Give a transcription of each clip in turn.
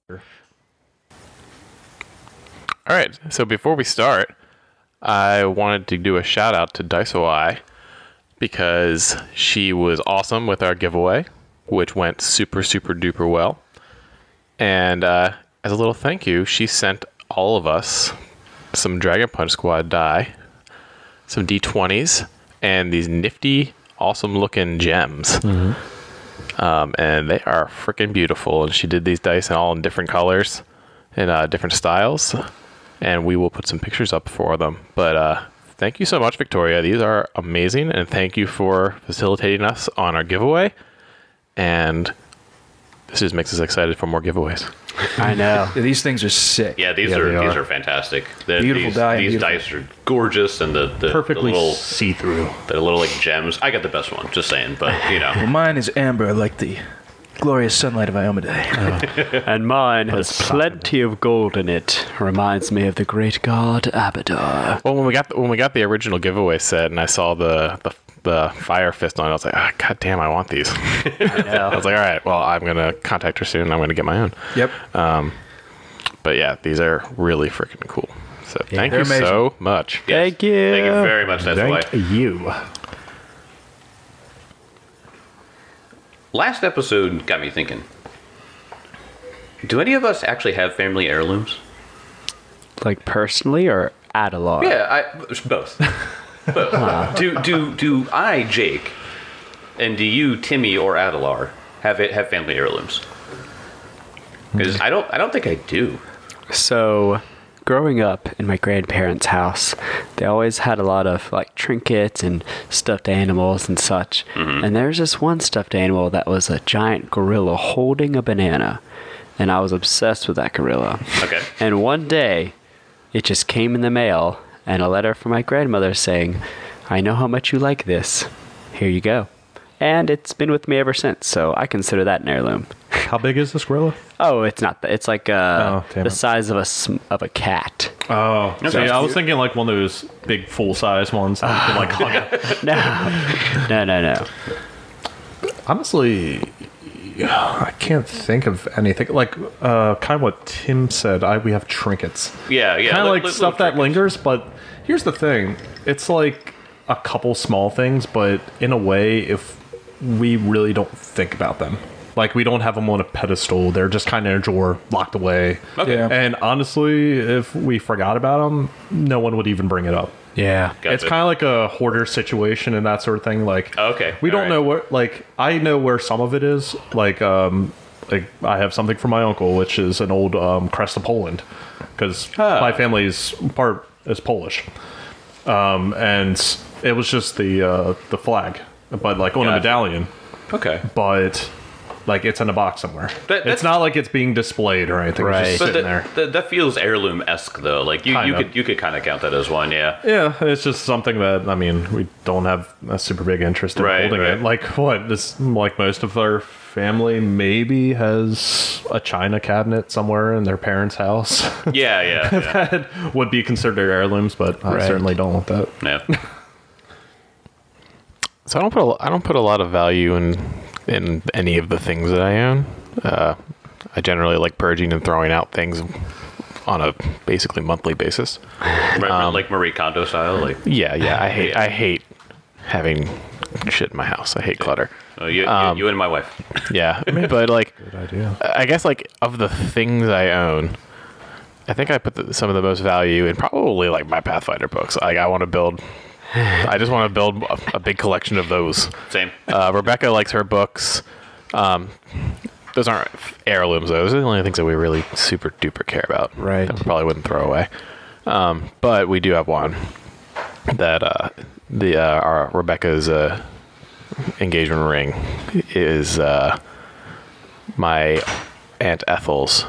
All right, so before we start, I wanted to do a shout out to DiceOI because she was awesome with our giveaway, which went super, super duper well. And as a little thank you, she sent all of us some Dragon Punch Squad die, some D20s, and these nifty, awesome looking gems. And they are freaking beautiful. And she did these dice all in different colors and different styles. And we will put some pictures up for them. But thank you so much, Victoria. These are amazing. And thank you for facilitating us on our giveaway. And this just makes us excited for more giveaways. I know. Yeah, these things are sick. Yeah, these are fantastic. Beautiful die. These dice are gorgeous, and the perfectly the little see-through. the little like gems. I got the best one. Just saying, but Well, mine is amber, like the glorious sunlight of Iomedae. And mine has plenty of gold in it. Reminds me of the great god Abadar. Well, when we got the original giveaway set and I saw the Fire Fist on it, I was like, God damn, I want these. I was like, all right, well, I'm going to contact her soon and I'm going to get my own. Yep. But yeah, these are really freaking cool. So thank you amazing. so much. yes. Thank you. Thank you very much. That's why. Thank you. Last episode got me thinking. Do any of us actually have family heirlooms? Like personally or Adelar? Yeah, both. Both. Do I, Jake, and do you, Timmy or Adelar, have family heirlooms? Because I don't think I do. So, growing up in my grandparents' house, they always had a lot of like trinkets and stuffed animals and such. And there's this one stuffed animal that was a giant gorilla holding a banana. And I was obsessed with that gorilla. Okay. And one day, it just came in the mail and a letter from my grandmother saying, I know how much you like this. Here you go. And it's been with me ever since, so I consider that an heirloom. How big is this gorilla? Oh, it's not that. It's like damn the it. size of a cat. Oh, Okay. see, I was thinking like one of those big full-size ones that you can like hug up. No. Honestly, I can't think of anything. Like, kind of what Tim said, we have trinkets. Yeah. Kind of like little stuff that trinkets. lingers, but here's the thing. It's like a couple small things, but in a way, if we really don't think about them. Like, we don't have them on a pedestal. They're just kind of in a drawer, locked away. Okay. Yeah. And honestly, if we forgot about them, no one would even bring it up. Yeah. Gotcha. It's kind of like a hoarder situation and that sort of thing. Like, Okay. we don't All know right. where. Like, I know where some of it is. Like I have something from my uncle, which is an old crest of Poland, because my family's part is Polish, and it was just the flag, but like on a Gotcha. medallion, Okay. but. Like, it's in a box somewhere. That's- It's not like it's being displayed or anything. Right. It's just But sitting there. that feels heirloom-esque though. Like you Kind of. could kind of count that as one. Yeah. Yeah, it's just something that, I mean, we don't have a super big interest in Right, holding right. it. Like, what? This, like, most of our family maybe has a china cabinet somewhere in their parents' house Yeah. that would be considered heirlooms, but I certainly don't want that. Yeah. So I don't put a lot of value in any of the things that I own. I generally like purging and throwing out things on a basically monthly basis. Right, like Marie Kondo style. Like Yeah. I hate having shit in my house. I hate clutter. you and my wife. Yeah, but like, idea. I guess like of the things I own, I think I put some of the most value in probably like my Pathfinder books. Like I just want to build a big collection of those. Same. Rebecca likes her books. Those aren't heirlooms though. Those are the only things that we really super duper care about. Right. That we probably wouldn't throw away. But we do have one that our Rebecca's engagement ring is my Aunt Ethel's,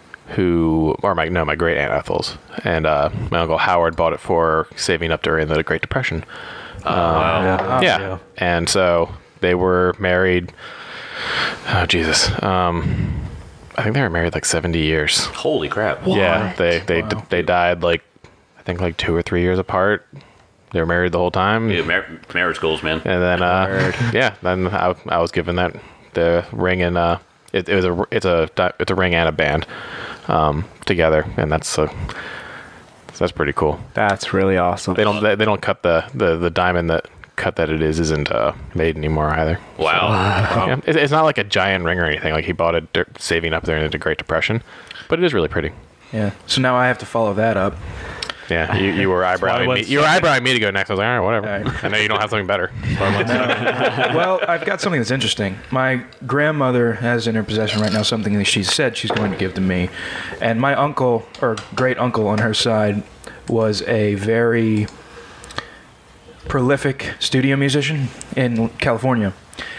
my great Aunt Ethel's, and my Uncle Howard bought it for saving up during the Great Depression. Yeah. And so they were married. Oh Jesus. I think they were married like 70 years. Holy crap. Yeah. They died like I think like 2 or 3 years apart. They were married the whole time. Yeah, marriage goals, man. And then then I was given the ring in it's a ring and a band together, and that's pretty cool. That's really awesome. They don't cut the diamond that cut that it isn't made anymore either. Wow. Yeah, it's not like a giant ring or anything. Like he bought it saving up there in the Great Depression, but it is really pretty. Yeah. So now I have to follow that up. Yeah, you were eyebrowing me. You were eyebrowing me to go next. I was like, all right, whatever. All right. I know you don't have something better. Well, I've got something that's interesting. My grandmother has in her possession right now something that she said she's going to give to me. And my uncle, or great uncle on her side, was a very prolific studio musician in California.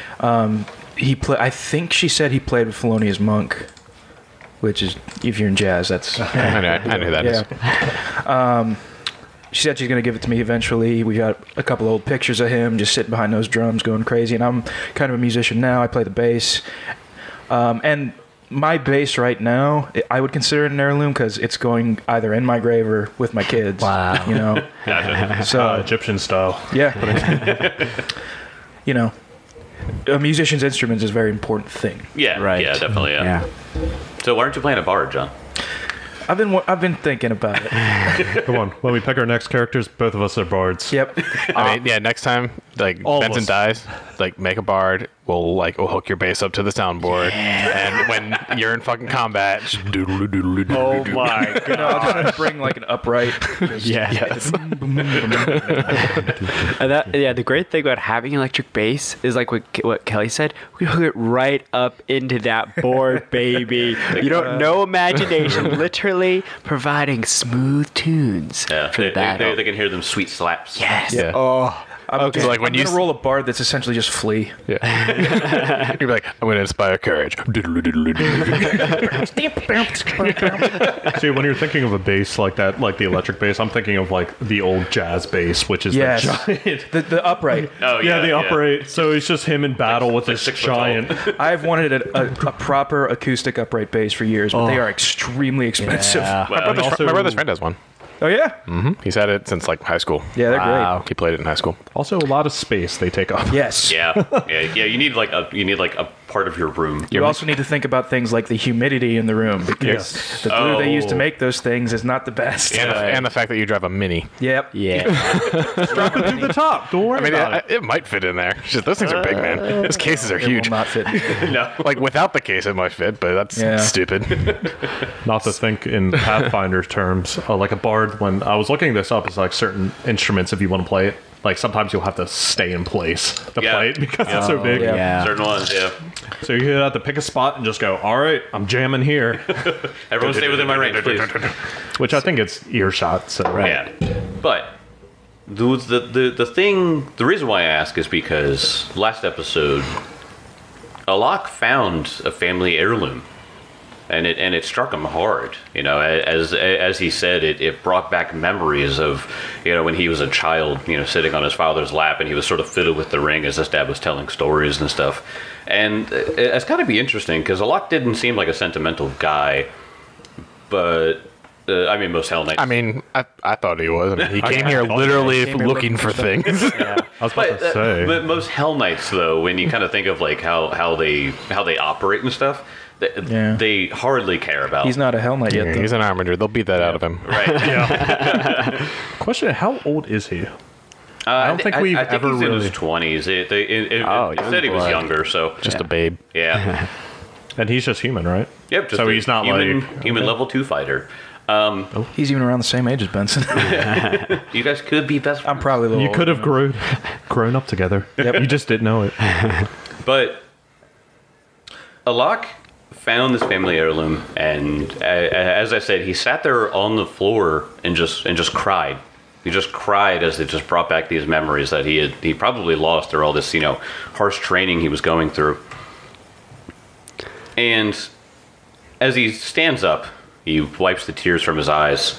I think she said he played with Thelonious Monk, which is, if you're in jazz, that's... I know who that is. She said she's going to give it to me eventually. We got a couple old pictures of him just sitting behind those drums going crazy. And I'm kind of a musician now. I play the bass. And my bass right now, I would consider it an heirloom because it's going either in my grave or with my kids. Wow. You know? Gotcha. So, Egyptian style. yeah. You know, a musician's instruments is a very important thing. Yeah, Right. yeah, definitely, yeah. So why aren't you playing a bard, John? I've been thinking about it. Come on, when we pick our next characters, both of us are bards. Yep. I mean, yeah. Next time, like All of Benson us. dies, like make a bard. We'll hook your bass up to the soundboard, and when you're in fucking combat, doodle doodle doodle. Oh my You know, I'll just bring like an upright. Yes. And the great thing about having electric bass is like what Kelly said. We hook it right up into that board, baby. You don't no imagination, literally providing smooth tunes Yeah, for the battle. they can hear them sweet slaps. Yes. Yeah. Oh. Okay. So, like, when I'm you gonna roll a bard that's essentially just Flea. Yeah. You'd be like, I'm gonna inspire courage. Doodle doodle doodle. See, when you're thinking of a bass like that, like the electric bass, I'm thinking of like the old jazz bass, which is Yes. the giant. The upright. Oh, Yeah, the upright. So it's just him in battle with like this 6 foot tall. giant. I've wanted a proper acoustic upright bass for years, but they are extremely expensive. Yeah. Well, My brother's friend has one. Oh yeah. He's had it since like high school. Yeah, they're Wow. He played it in high school. Also, a lot of space they take up. great. Yes. yeah, yeah. You need like a part of your room. You also need to think about things like the humidity in the room because Yes. the glue they use to Oh. make those things is not the best. And the fact that you drive a Mini. Yep. Yeah. Drop it through the top. Don't worry I mean, about it. it might fit in there. It's just, those things are big, man. Those cases are It will huge. not fit. No. Like without the case, it might fit, but that's Yeah. stupid. Not to think in Pathfinder terms, like a bard. When I was looking this up, is like certain instruments if you want to play it. Like sometimes you'll have to stay in place to Yeah. play it because it's so big. yeah. Yeah. Certain ones, yeah. So you have to pick a spot and just go. All right, I'm jamming here, Everyone stay within my range, please. which I think it's earshot. So Yeah, but the reason why I ask is because last episode, Alok found a family heirloom, and it struck him hard. You know, as he said, it brought back memories of, you know, when he was a child, you know, sitting on his father's lap, and he was sort of fiddled with the ring as his dad was telling stories and stuff. And it's got to be interesting because Alok didn't seem like a sentimental guy, but. I mean, most Hell Knights. I mean, I thought he was. I mean, he came here literally Came here looking for things. I was about to say. But most Hell Knights, though, when you kind of think of like how they operate and stuff, Yeah. they hardly care about. He's not a Hell Knight yet, though. He's an armander. They'll beat that out of him. right. Question: how old is he? I don't think we've I think ever he's in really- his 20s. It Oh, said he was young younger, so Just a babe. yeah. And he's just human, right? Yep. Just So a he's not human level 2 fighter. He's even around the same age as Benson. You guys could be best friends. I'm probably a little You older could have than him. grown up together. You just didn't know it. But Alok found this family heirloom, and as I said, he sat there on the floor and just cried. He just cried as it just brought back these memories that he probably lost through all this, you know, harsh training he was going through. And as he stands up, he wipes the tears from his eyes,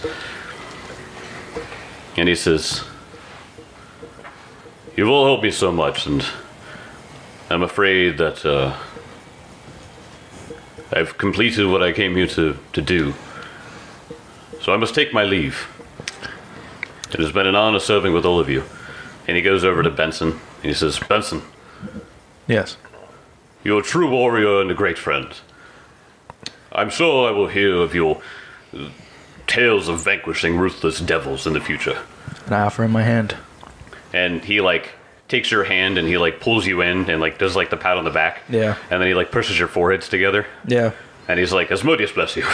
and he says, "You've all helped me so much, and I'm afraid that I've completed what I came here to do. So I must take my leave. It has been an honor serving with all of you." And he goes over to Benson, and he says, "Benson, Yes. You're a true warrior and a great friend. I'm sure I will hear of your tales of vanquishing ruthless devils in the future. And I offer him my hand. And he like takes your hand and he like pulls you in and like does like the pat on the back. Yeah. And then he like pushes your foreheads together. Yeah. And he's like, Asmodeus bless you.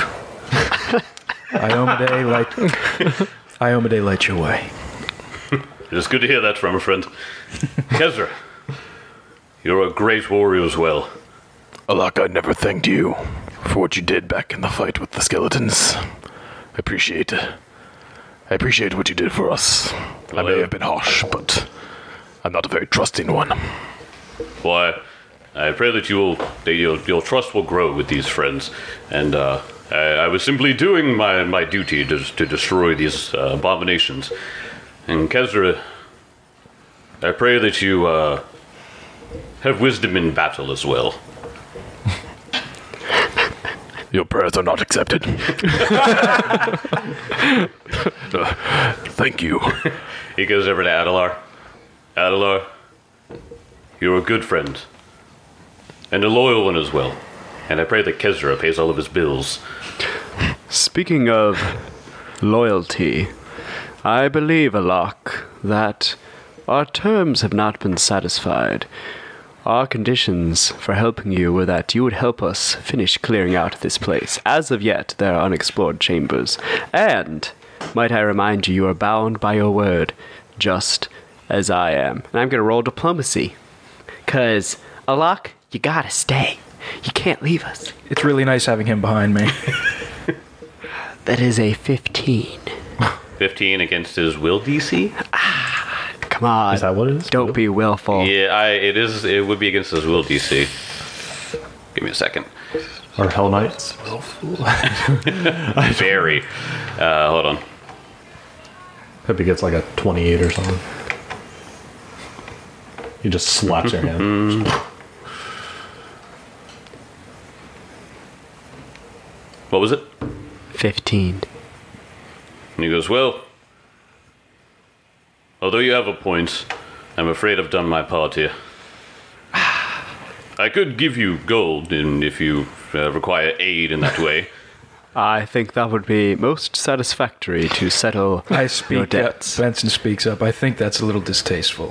Iomade light your way. It is good to hear that from a friend. Kezra, you're a great warrior as well. Alak, I never thanked you for what you did back in the fight with the skeletons. I appreciate what you did for us. I may have been harsh, but I'm not a very trusting one. Well, I pray that your trust will grow with these friends. And I was simply doing my duty to destroy these abominations. And Kezra, I pray that you have wisdom in battle as well. Your prayers are not accepted. Thank you. He goes over to Adelar. Adelar, you're a good friend. And a loyal one as well. And I pray that Kezra pays all of his bills. Speaking of loyalty, I believe, Alak, that our terms have not been satisfied. Our conditions for helping you were that you would help us finish clearing out this place. As of yet, there are unexplored chambers. And, might I remind you, you are bound by your word, just as I am. And I'm going to roll diplomacy. 'Cause, Alak, you gotta stay. You can't leave us. It's really nice having him behind me. That is a 15. 15 against his will DC? Come on. Is that what it is? Don't be willful. Yeah, it would be against his will DC. Give me a second. Or Hell Knights? Very. Hold on. Hope he gets like a 28 or something. He just slaps your hand. What was it? 15. And he goes, well, although you have a point, I'm afraid I've done my part here. I could give you gold if you require aid in that way. I think that would be most satisfactory to settle I your speak up. debts. Benson speaks up. I think that's a little distasteful.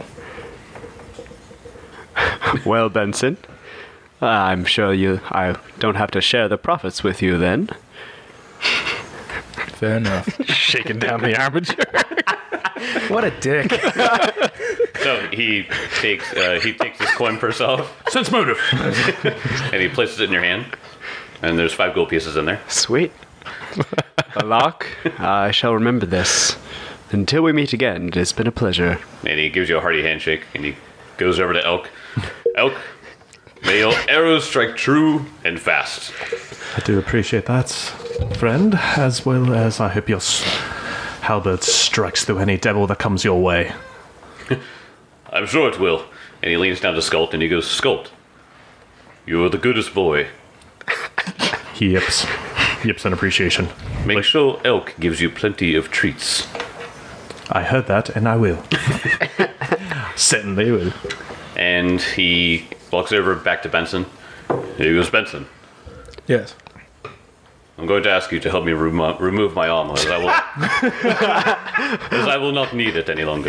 Well, Benson, I'm sure I don't have to share the profits with you then. Fair enough. Shaking down the armature. What a dick. So he takes his coin purse off Sense motive! and he places it in your hand. And there's 5 gold pieces in there. Sweet. Alak, I shall remember this. Until we meet again, it has been a pleasure. And he gives you a hearty handshake and he goes over to Elk. Elk, may your arrows strike true and fast. I do appreciate that, friend, as well as I hope your halberd strikes through any devil that comes your way. I'm sure it will. And he leans down to Skult and he goes, Skult, you're the goodest boy. He yips. Yips in appreciation. Make sure Elk gives you plenty of treats. I heard that, and I will. Certainly will. And he walks over back to Benson. He goes, Benson, Yes. I'm going to ask you to help me remove my armor, as I will not need it any longer.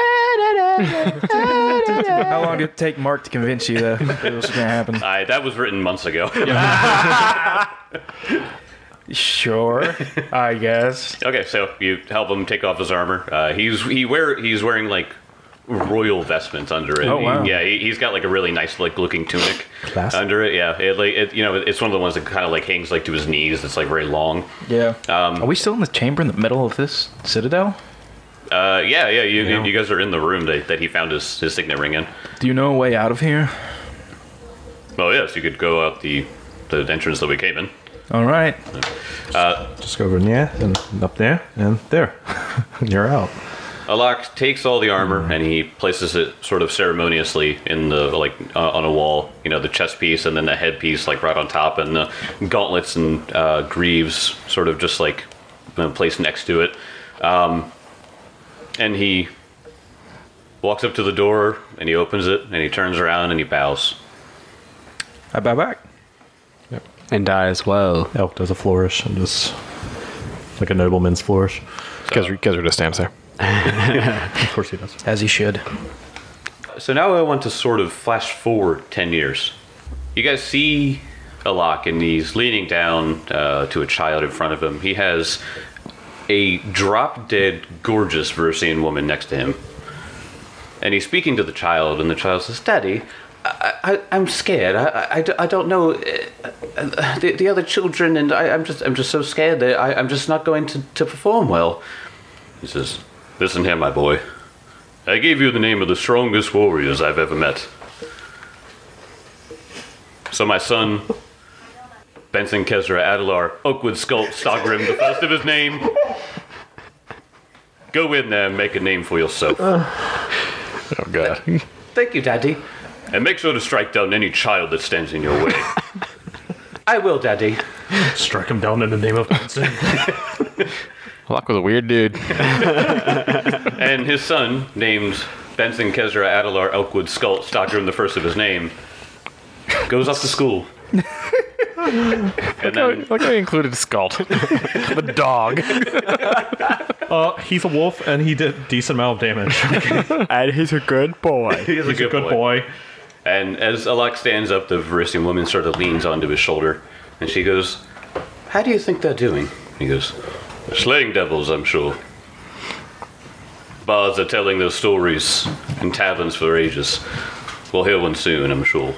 How long did it take Mark to convince you that it was going to happen? That was written months ago. Sure, I guess. Okay, so you help him take off his armor. He's wearing like royal vestments under it. Oh, wow. He's got like a really nice like looking tunic Classy. under it. Yeah, it's one of the ones that kind of like hangs like to his knees. It's like very long. Yeah. Are we still in the chamber in the middle of this citadel? You guys are in the room that he found his signet ring in. Do you know a way out of here? Well, yes, you could go out the entrance that we came in. All right. Just go over there, and up there, and there. You're out. Alak takes all the armor and he places it sort of ceremoniously in the on a wall. You know, the chest piece and then the head piece like right on top, and the gauntlets and greaves sort of just like placed next to it. And he walks up to the door and he opens it and he turns around and he bows. I bow back. And die as well. Elk does a flourish and just like a nobleman's flourish. Kezra just stands there. Of course he does. As he should. So now I want to sort of flash forward 10 years. You guys see Alak, and he's leaning down to a child in front of him. He has a drop-dead, gorgeous Versian woman next to him. And he's speaking to the child, and the child says, Daddy, I'm scared. I don't know the other children, and I'm just so scared that I'm just not going to perform well. He says, listen here, my boy. I gave you the name of the strongest warriors I've ever met. So my son, Benson Kezra Adelar, Oakwood Stogrim, the first of his name, go in there and make a name for yourself. Oh, God. Thank you, Daddy. And make sure to strike down any child that stands in your way. I will, Daddy. Strike him down in the name of Benson. Alak was a weird dude. And his son, named Benson Kezra Adelar Elkwood Stogrim, the first of his name, goes off to school. And then Like I included Skald. The dog. He's a wolf and he did a decent amount of damage. And he's a good boy. he is He's a good boy. And as Alak stands up, the Varisian woman sort of leans onto his shoulder, and she goes, how do you think they're doing? He goes, they're slaying devils, I'm sure. Bards are telling their stories in taverns for ages. We'll hear one soon, I'm sure.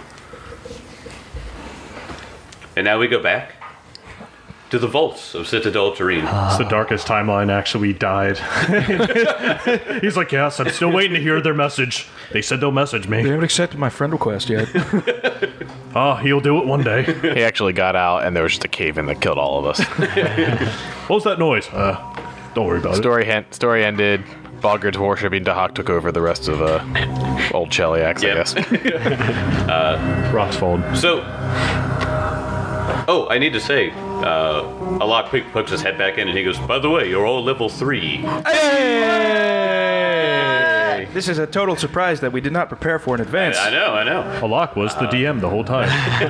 And now we go back to the vaults of Citadel Terrene. It's the darkest timeline. Actually, we died. He's like, yes, I'm still waiting to hear their message. They said they'll message They me. haven't accepted my friend request yet. Oh, he'll do it one day. He actually got out, and there was just a cave-in that killed all of us. What was that noise? Don't worry about it. Story ended. Balgard's worshipping Dahak took over the rest of old Cheliax, Yep. I guess. Rocks fold. So, I need to say, Alak pokes his head back in and he goes, by the way, you're all level 3. Hey! This is a total surprise that we did not prepare for in advance. I know. Alak was the DM the whole time.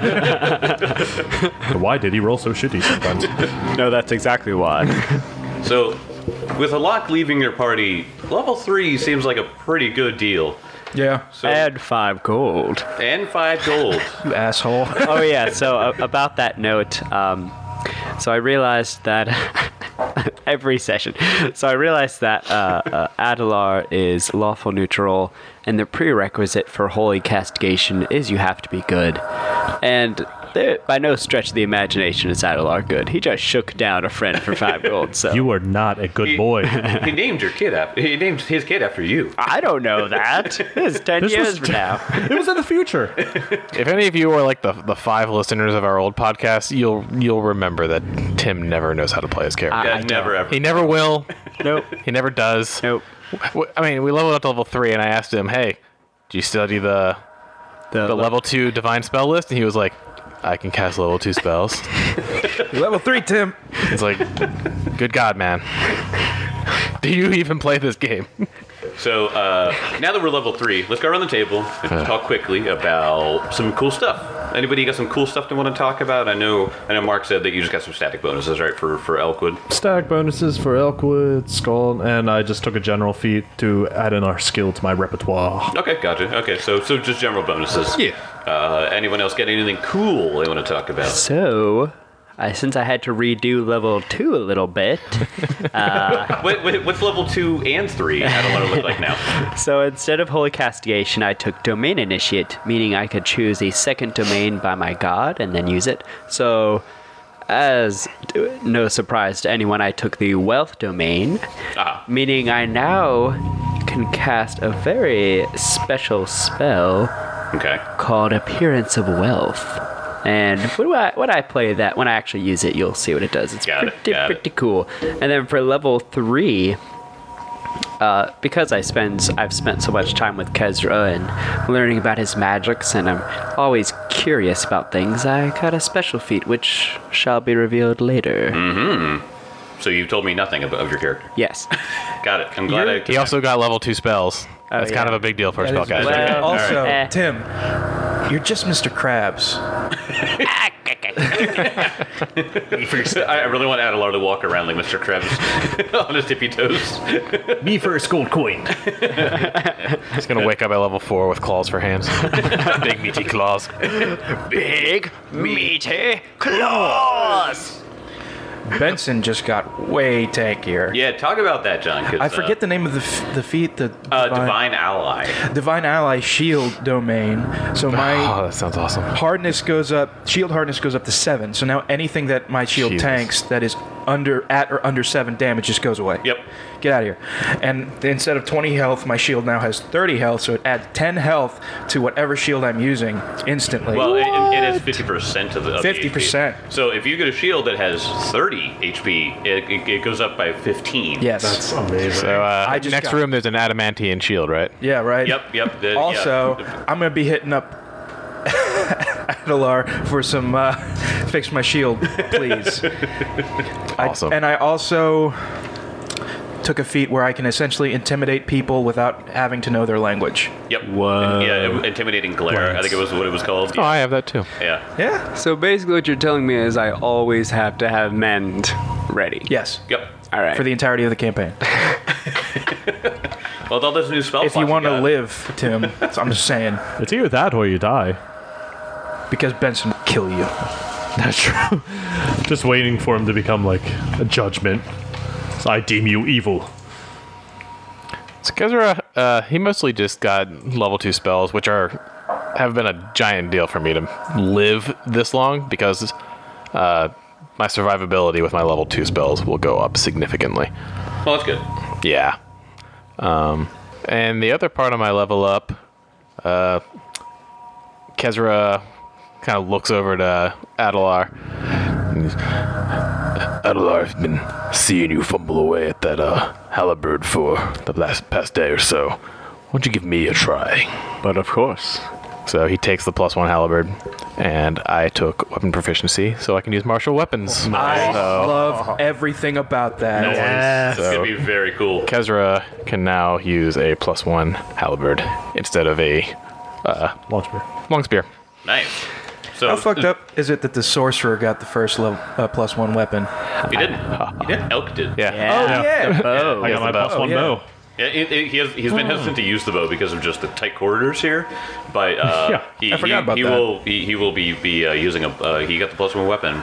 Why did he roll so shitty sometimes? No, that's exactly why. So, with Alak leaving your party, level 3 seems like a pretty good deal. Yeah. So, And 5 gold. and 5 gold. You asshole. Oh yeah. So about that note, so I realized that every session. So I realized that Adelar is lawful neutral, and the prerequisite for holy castigation is you have to be good. And by no stretch of the imagination is Adelar good. He just shook down a friend for 5 gold. So You are not a good boy. He named his kid after you. I don't know that. It's 10 This years was from now. It was in the future. If any of you are like the 5 listeners of our old podcast, you'll remember that Tim never knows how to play his character. Yeah, never ever. He never will. Nope. He never does. Nope. I mean, we leveled up to level 3, and I asked him, "Hey, do you study the level 2 divine spell list?" And he was like, "I can cast level 2 spells." Level 3, Tim. It's like, good God, man. Do you even play this game? So, now that we're level 3, let's go around the table and talk quickly about some cool stuff. Anybody got some cool stuff they want to talk about? I know Mark said that you just got some static bonuses, right, for Elkwood? Stack bonuses for Elkwood, Skull, and I just took a general feat to add in our skill to my repertoire. Okay, gotcha. Okay, so just general bonuses. Yeah. Anyone else got anything cool they want to talk about? So, since I had to redo level 2 a little bit, Wait, what's level 2 and 3? I don't know what it look like now. so instead of Holy Castigation, I took Domain Initiate, meaning I could choose a second domain by my god and then use it. So, as no surprise to anyone, I took the Wealth Domain, meaning I now can cast a very special spell Okay. called Appearance of Wealth. And when I play that, when I actually use it, you'll see what it does. It's Got it. pretty cool. And then for level 3, because I've spent so much time with Kezra and learning about his magics, and I'm always curious about things, I got a special feat which shall be revealed later. So you told me nothing of your character. Yes. Got it. I'm glad He also got level 2 spells. That's kind yeah. of a big deal for a That is spellcaster. Well, Also, Alright. Tim, You're just Mr. Krabs. I really want Adelar to walk around like Mr. Krabs on his tippy toes. Me first gold coin. He's gonna wake up at level 4 with claws for hands. Big meaty claws. Big, meaty claws! Benson just got way tankier. Yeah, talk about that, John. 'Cause, I forget the name of the feat. The Divine Ally. Divine Ally Shield domain. So my Oh, that sounds awesome. hardness goes up. Shield hardness goes up to 7. So now anything that my shield Jesus. tanks that is at or under 7 damage just goes away. Yep. Get out of here. And instead of 20 health, my shield now has 30 health. So it adds 10 health to whatever shield I'm using instantly. Well, it has 50% of the 50%. HP. So if you get a shield that has 30 HP, it goes up by 15. yes. That's amazing. So I just next got- room, there's an adamantian shield, right? Yeah, right. Yep. Also, I'm going to be hitting up Adelar for some fix my shield, please. Awesome. And I also took a feat where I can essentially intimidate people without having to know their language. Yep. Whoa. Yeah, intimidating glare. I think it was what it was called. Oh, I have that too. Yeah. Yeah. So basically what you're telling me is I always have to have mend ready. Yes. Yep. All right. For the entirety of the campaign. Well, with all those new spell If you slots want to got- live, Tim, so I'm just saying, It's either that or you die. because Benson will kill you. That's true. Just waiting for him to become like a judgment. So I deem you evil. So Kezra, he mostly just got level 2 spells, which have been a giant deal for me to live this long because my survivability with my level 2 spells will go up significantly. Well, that's good. Yeah. And the other part of my level up, Kezra kind of looks over to Adelar. Adelar, I've been seeing you fumble away at that halberd for the past day or so. Why don't you give me a try? But of course. So he takes the +1 halberd, and I took weapon proficiency, so I can use martial weapons. I love everything about that. It's So- gonna be very cool. Kezra can now use a +1 halberd instead of a Launch me. long spear. Nice. So How fucked up is it that the sorcerer got the first level +1 weapon? He didn't. He didn't. Elk did. Yeah. Oh yeah. Oh. I got my the bow. +1 yeah. bow. Yeah, he's been hesitant to use the bow because of just the tight corridors here, but I forgot about that. He will be using a he got the +1 weapon.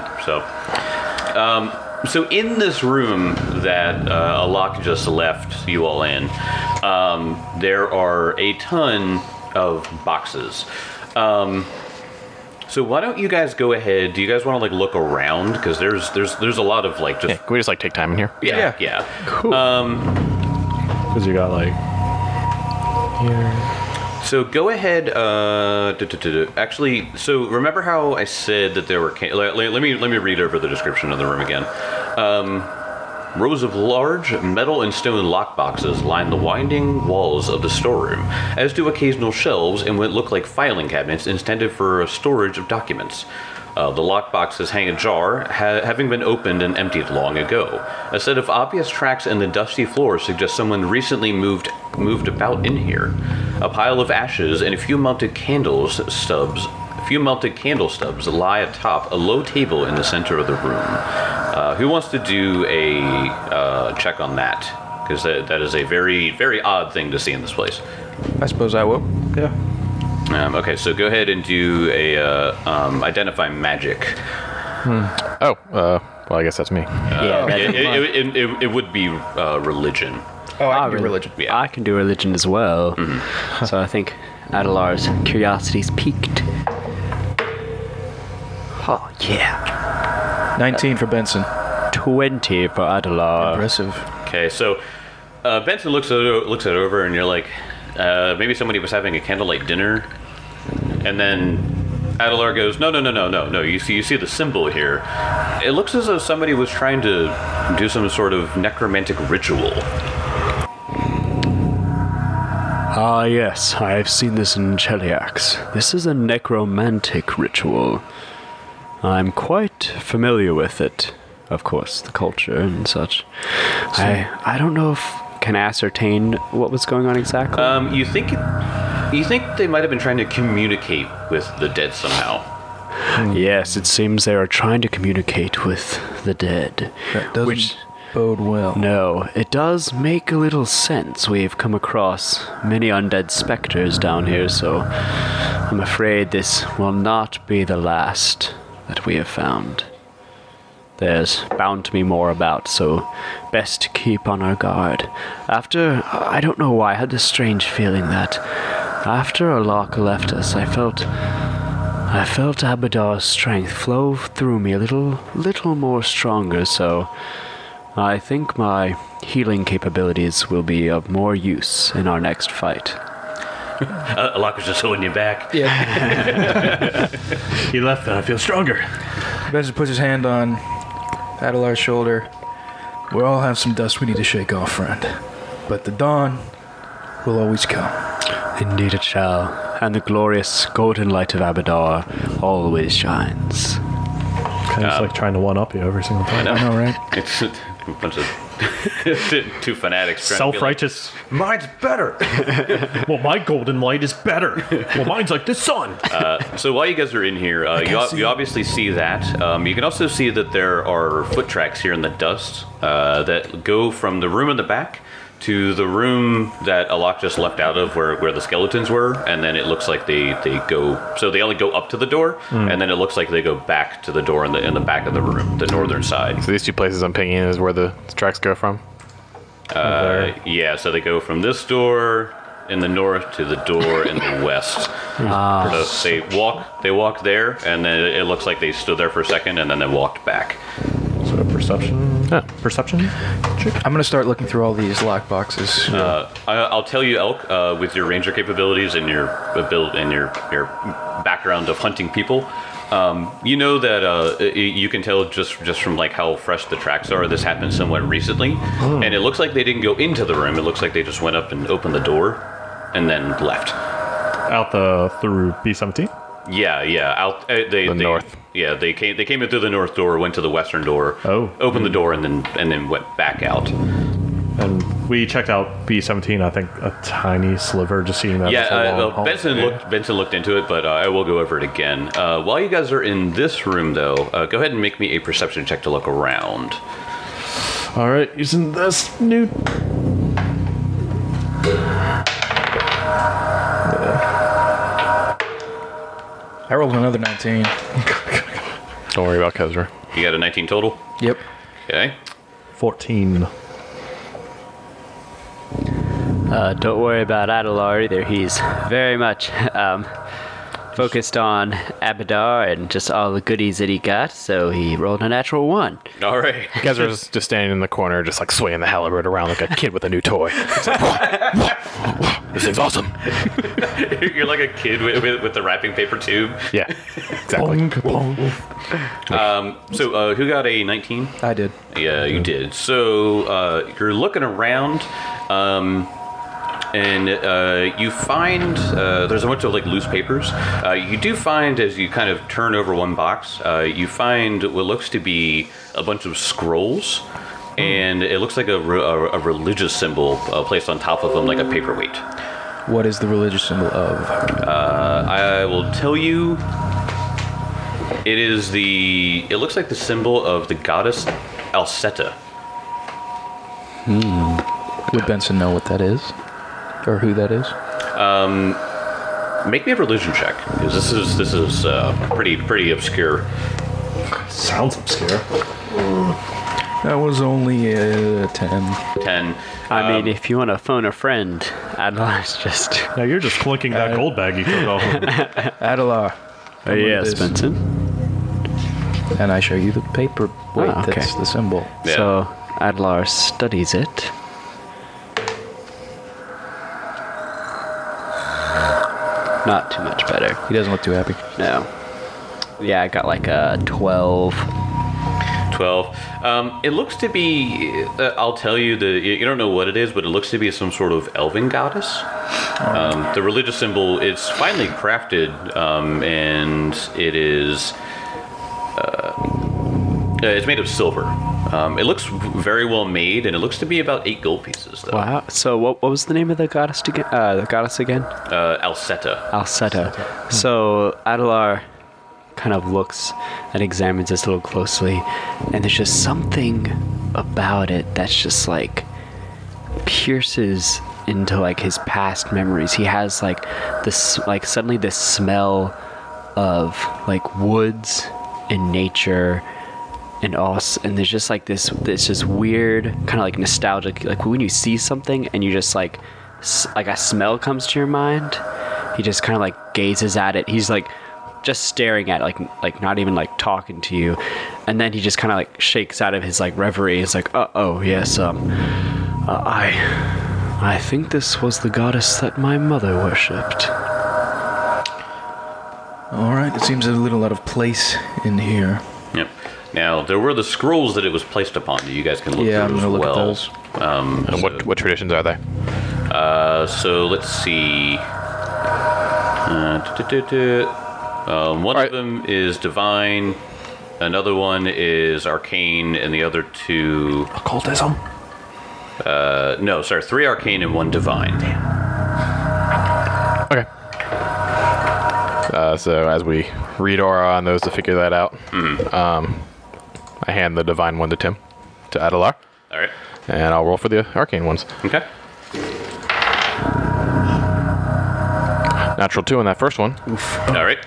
So in this room that Alok just left you all in, there are a ton of boxes. So why don't you guys go ahead? Do you guys want to like look around because there's a lot of like just Yeah, can we just like take time in here? yeah. Because you got like So go ahead. Actually, so remember how I said that there were? Let me read over the description of the room again. Rows of large metal and stone lockboxes line the winding walls of the storeroom, as do occasional shelves and what look like filing cabinets intended for storage of documents. The lockboxes hang ajar, having been opened and emptied long ago. A set of obvious tracks in the dusty floor suggest someone recently moved about in here. A pile of ashes and a few melted candle stubs lie atop a low table in the center of the room. Who wants to do a check on that? Because that is a very, very odd thing to see in this place. I suppose I will. yeah. Okay, so go ahead and do a identify magic. Oh, well, I guess that's me. It would be religion. Oh, I can do religion. Yeah. I can do religion as well. So I think Adelar's curiosity's piqued. Oh, yeah. 19 for Benson. 20 for Adelar. Impressive. Okay, so Benson looks it over, and you're like, maybe somebody was having a candlelight dinner, and then Adelar goes, no. You see the symbol here. It looks as though somebody was trying to do some sort of necromantic ritual. Ah, yes, I have seen this in Cheliax. This is a necromantic ritual. I'm quite familiar with it. Of course, the culture and such. I don't know if can ascertain what was going on exactly. You think You think they might have been trying to communicate with the dead somehow? Yes, it seems they are trying to communicate with the dead. That doesn't bode well. No, it does make a little sense. We've come across many undead specters down here, so I'm afraid this will not be the last that we have found. There's bound to be more about, so best to keep on our guard. I don't know why, I had this strange feeling that after Alaka left us, I felt Abadar's strength flow through me a little more stronger, so I think my healing capabilities will be of more use in our next fight. Alaka's just holding you back. Yeah. He left and I feel stronger. Benson puts his hand on Adelar's shoulder. We all have some dust we need to shake off, friend. But the dawn will always come. Indeed it shall, and the glorious golden light of Abadar always shines. Kind of like trying to one-up you every single time. I know, right? It's a bunch of two fanatics. trying to be like, Self-righteous. mine's better. Well, my golden light is better. Well, mine's like the sun. So while you guys are in here, you obviously see that. You can also see that there are foot tracks here in the dust that go from the room in the back to the room that Alak just left out of where the skeletons were, and then it looks like they go, so they only go up to the door, and then it looks like they go back to the door in the back of the room, the northern side. So these two places I'm picking is where the tracks go from? Yeah, so they go from this door in the north to the door in the west. So they walk there, and then it looks like they stood there for a second, and then they walked back. So perception? Yeah. Perception? I'm going to start looking through all these lock boxes. I'll tell you, Elk, with your ranger capabilities and your background of hunting people, you know that you can tell just from like how fresh the tracks are. This happened somewhat recently, and it looks like they didn't go into the room. It looks like they just went up and opened the door, and then left. Out through B17? Yeah, out the north. Yeah, they came in through the north door, went to the western door, opened the door, and then went back out. And we checked out B17, I think a tiny sliver, just seeing that. Yeah, Benson looked into it, but I will go over it again. While you guys are in this room, though, go ahead and make me a perception check to look around. All right, using this new. I rolled another 19. Don't worry about Kezra. You got a 19 total? Yep. Okay. 14. Don't worry about Adelar either. He's very much focused on Abadar and just all the goodies that he got, so he rolled a natural 1. All right. Kezra's just standing in the corner, just like swinging the halberd around like a kid with a new toy. It's like, this thing's awesome. You're like a kid with the wrapping paper tube. Yeah, exactly. So who got a 19? I did. Yeah, you did. So you're looking around, and you find there's a bunch of like loose papers. You do find, as you kind of turn over one box, you find what looks to be a bunch of scrolls, and it looks like a religious symbol placed on top of them, like a paperweight. What is the religious symbol of? I will tell you. It looks like the symbol of the goddess Alceta. Would Benson know what that is? Or who that is? Make me a religion check, because this is pretty obscure. Sounds obscure. That was only a 10. 10. I mean, if you want to phone a friend, Adelar's just... Now you're just clinking that gold bag you took off. Adelar. Oh, yes, Benson. And I show you the paper weight okay. that's the symbol. Yeah. So Adelar studies it. Not too much better. He doesn't look too happy. No. Yeah, I got like a 12. 12. It looks to be, I'll tell you, you don't know what it is, but it looks to be some sort of elven goddess. The religious symbol, it's finely crafted, and it is, It's made of silver. It looks very well made, and it looks to be about 8 gold pieces, though. Wow. So what was the name of the goddess again? Alceta. Alceta. So Adelar kind of looks and examines this a little closely, and there's just something about it that's just like pierces into like his past memories. He has like this, like suddenly this smell of like woods and nature and us, and there's just like this just weird kind of like nostalgic, like when you see something and you just like a smell comes to your mind. He just kind of like gazes at it. He's like just staring at it, like not even like talking to you, and then he just kind of like shakes out of his like reverie. It's like, oh yes, I think this was the goddess that my mother worshipped. All right, it seems a little out of place in here. Yep. Now, there were the scrolls that it was placed upon that you guys can look Yeah, through I'm as gonna look at well. those. And what traditions are they? So let's see. One of them is divine, another one is arcane, and the other 2... Occultism? No, sorry, 3 arcane and 1 divine. Okay. So as we read aura on those to figure that out, I hand the divine one to Adelar, All right. and I'll roll for the arcane ones. Okay. Natural 2 on that first one. All right.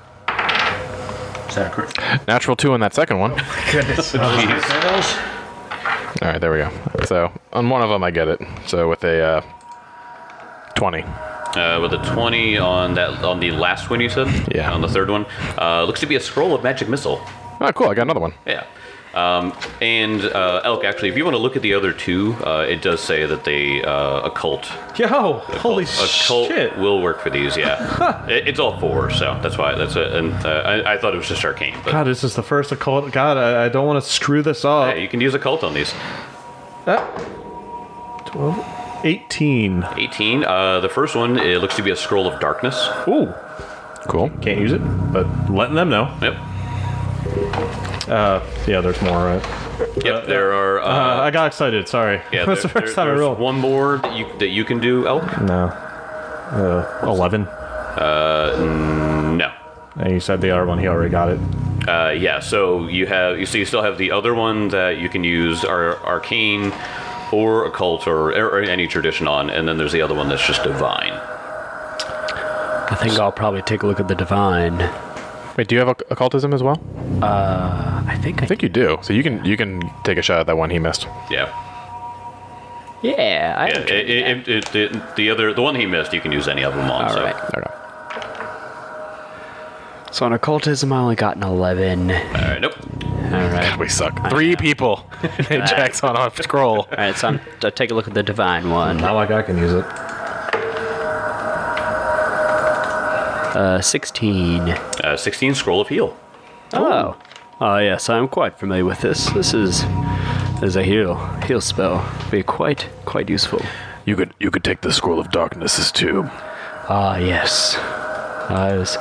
Is that correct? Natural 2 on that second one. Goodness. All right, there we go. So on one of them, I get it. So with a 20. With a 20 on the last one you said? Yeah. On the third one. Looks to be a scroll of magic missile. Oh, cool! I got another one. Yeah. And Elk, actually, if you want to look at the other 2, it does say that they occult. Yo, holy Occult shit. will work for these. Yeah. It's all 4, so that's why. That's it. And I thought it was just arcane, but God, this is the first occult. God, I don't want to screw this up. yeah, you can use occult on these. 12, 18. 18. The first one, it looks to be a scroll of darkness. Ooh, Cool. can't use it, but letting them know. Yep. Yeah, there's more, right? Yep. There are. I got excited. Sorry. Yeah, That's the first time I there's rolled. one more that you can do, Elk. No. 11. No. And you said the other one. He already got it. Yeah. So you still have the other one that you can use arcane or occult or any tradition on, and then there's the other one that's just divine. I think I'll probably take a look at the divine. Wait, do you have occultism as well? I think I think you do. So you can take a shot at that one he missed. Yeah. Yeah, The one he missed, you can use any of them on. All so. right. Okay. So on occultism, I only got an 11. All All right. Nope. right. We suck. 3 people. And Jack's on a scroll. All right, so I'll take a look at the divine one. Not like I can use it. 16. 16 scroll of heal. Oh. Oh, yes, I'm quite familiar with this. This is a heal spell. Be quite useful. You could take the scroll of darknesses too. Ah, yes. It was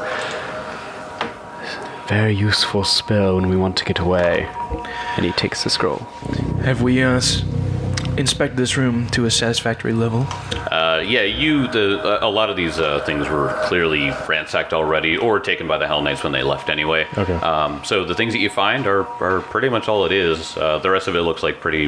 a very useful spell when we want to get away. And he takes the scroll. Have we inspected this room to a satisfactory level? Yeah. A lot of these things were clearly ransacked already, or taken by the Hell Knights when they left anyway. Okay. So the things that you find are pretty much all it is. The rest of it looks like pretty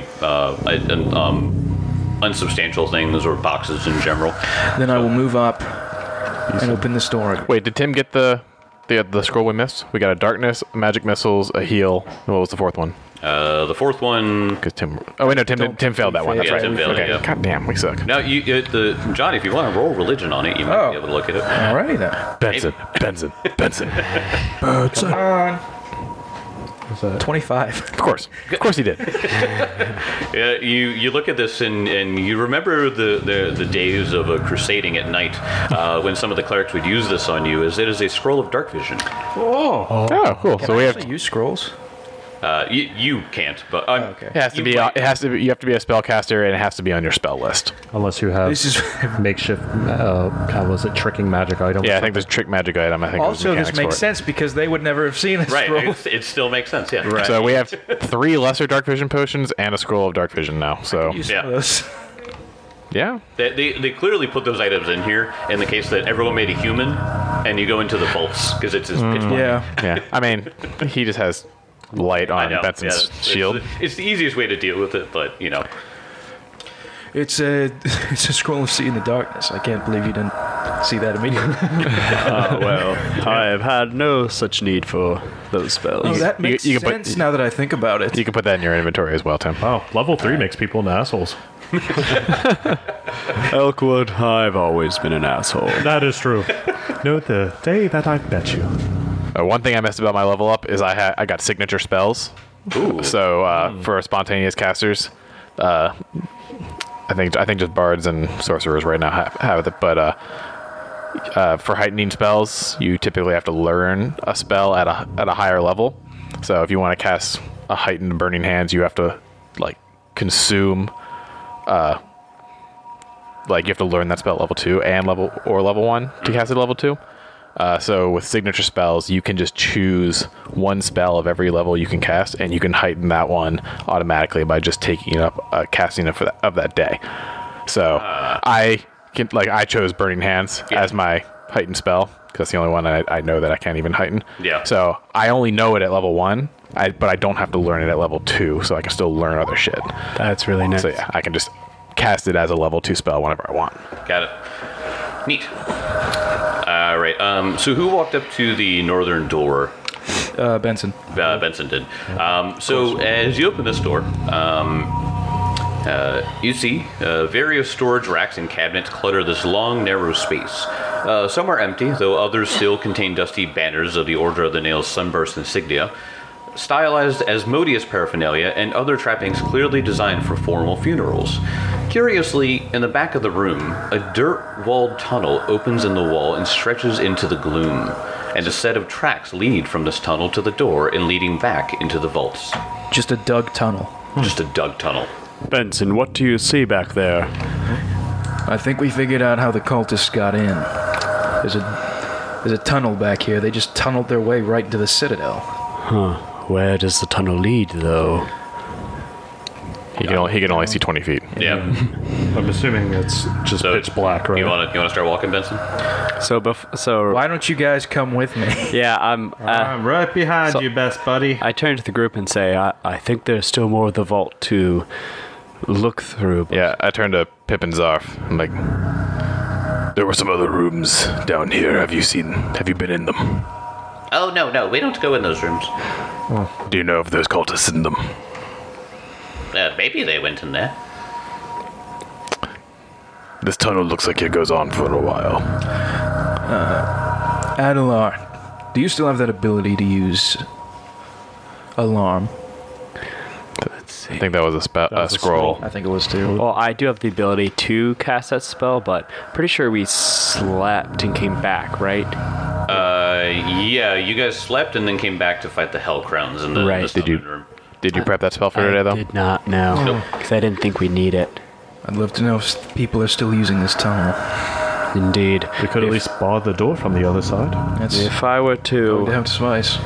unsubstantial things or boxes in general. Then I will move up and open this door. Wait, did Tim get the scroll we missed? We got a darkness, magic missiles, a heal. What was the fourth one? The fourth one. Because Tim. Oh wait, no, Tim failed that one. That's Yeah, right. Tim failed it, Okay. yeah. God damn, we suck. Now, John, if you want to roll religion on it, you might be able to look at it. Alrighty then. Benson. Come on. 25. Of course he did. Yeah, you look at this and you remember the days of crusading at night when some of the clerics would use this on you. As it is a scroll of dark vision. Oh. Oh, cool. Can So I we have. actually use scrolls? You can't, but Okay. It has to be. It has to be. You have to be a spellcaster, and it has to be on your spell list. Unless you have This is makeshift, how was it, tricking magic item? Yeah, I think there's trick magic item. I think there's also this mechanics makes for it. sense because they would never have seen us right. roll. It still makes sense. Yeah. Right. So we have 3 lesser dark vision potions and a scroll of dark vision now. So Use Yeah. some of those. yeah, They clearly put those items in here in the case that everyone made a human, and you go into the vaults because it's his pitch black. Yeah. yeah. I mean, he just has light I on know. Benson's yeah, shield. It's the easiest way to deal with it, but you know. It's a scroll of see in the darkness. I can't believe you didn't see that immediately. Well, I have had no such need for those spells. Oh, that makes you can put- sense now that I think about it. You can put that in your inventory as well, Tim. Wow, level 3 makes people into assholes. Elkwood, I've always been an asshole. That is true. Note the day that I met you. One thing I missed about my level up is I got signature spells. Ooh. So for spontaneous casters, I think just bards and sorcerers right now have it. But for heightening spells, you typically have to learn a spell at a higher level. So if you want to cast a heightened burning hands, you have to like consume. Like you have to learn that spell at level 2 and level 1 to cast it at level 2. So with signature spells, you can just choose one spell of every level you can cast, and you can heighten that one automatically by just taking it up, casting it of that day. So I chose Burning Hands as my heightened spell because that's the only one I know that I can't even heighten. Yeah. So I only know it at level 1, but I don't have to learn it at level 2, so I can still learn other shit. That's really nice. So yeah, I can just cast it as a level 2 spell whenever I want. Got it. Neat. All right. So who walked up to the northern door? Benson. Benson did. So as you open this door, you see various storage racks and cabinets clutter this long, narrow space. Some are empty, though others still contain dusty banners of the Order of the Nails Sunburst insignia, stylized as modius paraphernalia and other trappings clearly designed for formal funerals. Curiously, in the back of the room, a dirt-walled tunnel opens in the wall and stretches into the gloom, and a set of tracks lead from this tunnel to the door and leading back into the vaults. Just a dug tunnel. Just a dug tunnel. Benson, what do you see back there? I think we figured out how the cultists got in. There's a tunnel back here. They just tunneled their way right into the citadel. Where does the tunnel lead, though? He can only see 20 feet. Yeah. I'm assuming it's just So, pitch black, right? You want to start walking, Benson? So Why don't you guys come with me? yeah, I'm right behind So- you, best buddy. I turn to the group and say, I think there's still more of the vault to look through. But Yeah, I turned to Pip and Zarf. I'm like, there were some other rooms down here. Have you been in them? Oh, no, we don't go in those rooms. Do you know if there's cultists in them? Maybe they went in there. This tunnel looks like it goes on for a while. Adelar, do you still have that ability to use alarm? let's see. I think that was a was a scroll. I think it was too. Well, I do have the ability to cast that spell, but pretty sure we slept and came back, right? Yeah, you guys slept and then came back to fight the Hell Crowns in the, Right. the Did you- summon room. Did you prep that spell for today, I though? did not know, Nope. because I didn't think we'd need it. I'd love to know if people are still using this tunnel. Indeed. We could at least bar the door from the other side. That's If I were would to, have to suffice.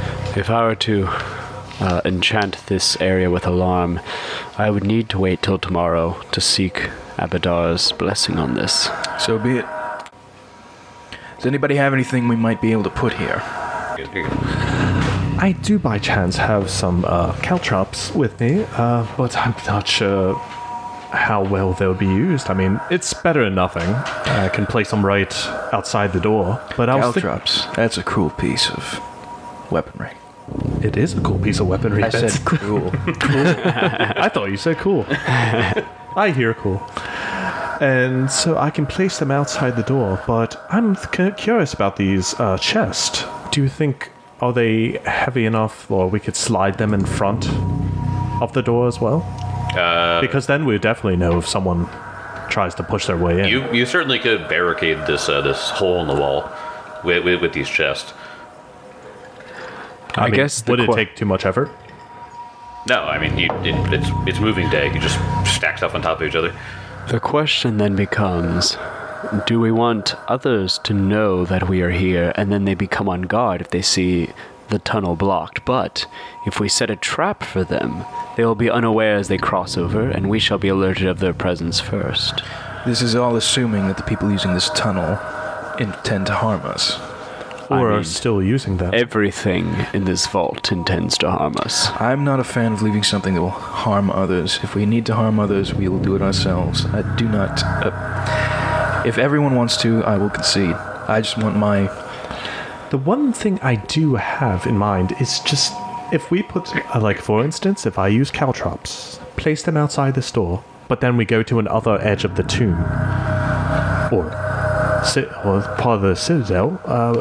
enchant this area with alarm, I would need to wait till tomorrow to seek Abadar's blessing on this. So be it. Does anybody have anything we might be able to put here? Here you go. I do by chance have some caltrops with me, but I'm not sure how well they'll be used. I mean, it's better than nothing. I can place them right outside the door. But I was thinking, Caltrops. That's a cool piece of weaponry. it is a cool piece of weaponry. I Benson. said cool. I thought you said cool. I hear cool. And so I can place them outside the door, but I'm curious about these chests. Do you think, are they heavy enough, or we could slide them in front of the door as well? Because then we definitely know if someone tries to push their way in. You certainly could barricade this this hole in the wall with these chests. I guess the would it que- take too much effort? No, I mean, it's moving day. You just stack stuff on top of each other. The question then becomes, do we want others to know that we are here and then they become on guard if they see the tunnel blocked? But if we set a trap for them, they will be unaware as they cross over and we shall be alerted of their presence first. This is all assuming that the people using this tunnel intend to harm us. Or I are mean, still using them. Everything in this vault intends to harm us. I'm not a fan of leaving something that will harm others. If we need to harm others, we will do it ourselves. I do not... if everyone wants to, I will concede. I just want my... The one thing I do have in mind is just if we put, like, for instance, if I use caltrops, place them outside the store, but then we go to another edge of the tomb, or part of the citadel,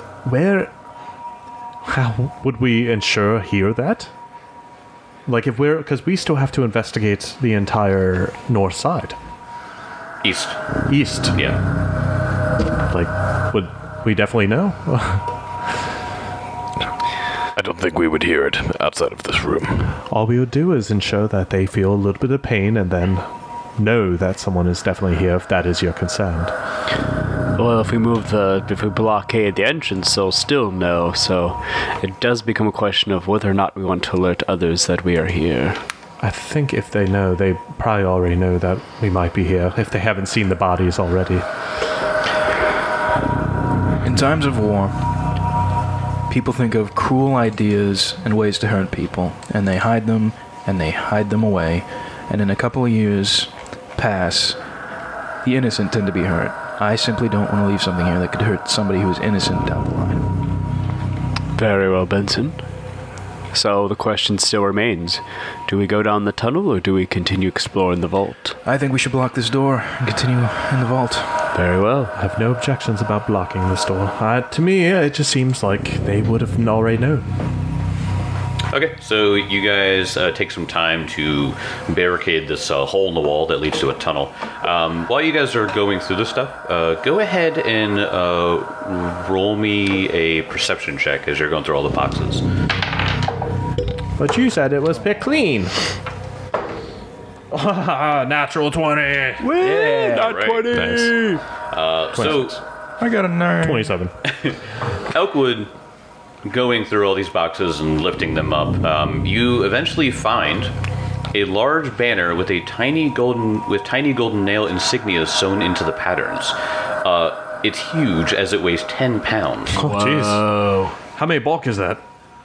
how would we ensure here that? Like, if we're, because we still have to investigate the entire north side. East. Yeah. Like, would we definitely know? I don't think we would hear it outside of this room. All we would do is ensure that they feel a little bit of pain and then know that someone is definitely here if that is your concern. Well, if we blockade the entrance, they'll still know, so it does become a question of whether or not we want to alert others that we are here. I think if they know, they probably already know that we might be here, if they haven't seen the bodies already. In times of war, people think of cruel ideas and ways to hurt people, and they hide them away, and in a couple of years pass, the innocent tend to be hurt. I simply don't want to leave something here that could hurt somebody who is innocent down the line. Very well, Benson. So the question still remains, do we go down the tunnel or do we continue exploring the vault? I think we should block this door and continue in the vault. Very well. I have no objections about blocking this door. To me, it just seems like they would have already known. Okay, so you guys take some time to barricade this hole in the wall that leads to a tunnel. While you guys are going through this stuff, go ahead and roll me a perception check as you're going through all the boxes. But you said it was picked clean. Natural 20. Yeah, not right. 20. Nice. So, I got a 9. 27. Elkwood, going through all these boxes and lifting them up, you eventually find a large banner with tiny golden nail insignia sewn into the patterns. It's huge, as it weighs 10 pounds. Oh, jeez. How many bulk is that?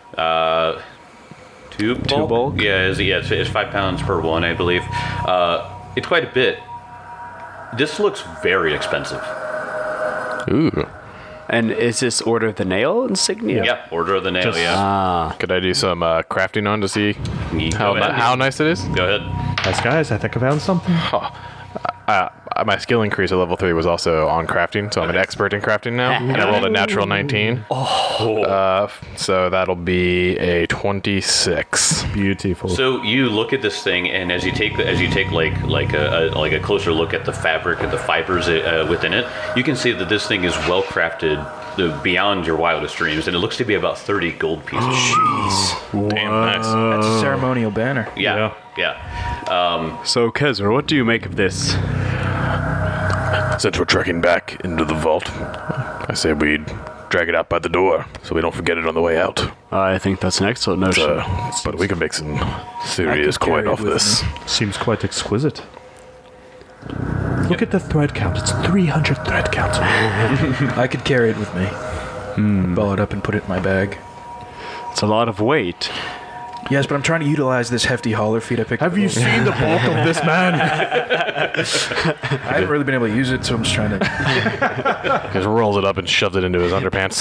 Two bulk? Yeah, it's 5 pounds per one, I believe. It's quite a bit. This looks very expensive. Ooh. And is this Order of the Nail insignia? Yeah, Order of the Nail, yeah. Could I do some crafting on to see Go ahead. how nice it is? Go ahead. Guys, I think I found something. My skill increase at level 3 was also on crafting, so I'm an expert in crafting now. And I rolled a natural 19. So that'll be a 26. Beautiful. So you look at this thing, and as you take like a closer look at the fabric and the fibers within it, you can see that this thing is well crafted beyond your wildest dreams, and it looks to be about 30 gold pieces. Jeez. Damn, nice. That's a ceremonial banner. Yeah. So, Kezra, what do you make of this? Since we're trekking back into the vault, I say we drag it out by the door so we don't forget it on the way out. I think that's an excellent notion. But we can make some serious coin off this. Seems quite exquisite. Look at the thread count. It's 300 thread counts. I could carry it with me. Ball it up and put it in my bag. It's a lot of weight. Yes, but I'm trying to utilize this hefty hauler feet I picked up. Have you seen the bulk of this man? I haven't really been able to use it, so I'm just trying to... Just rolls it up and shoves it into his underpants.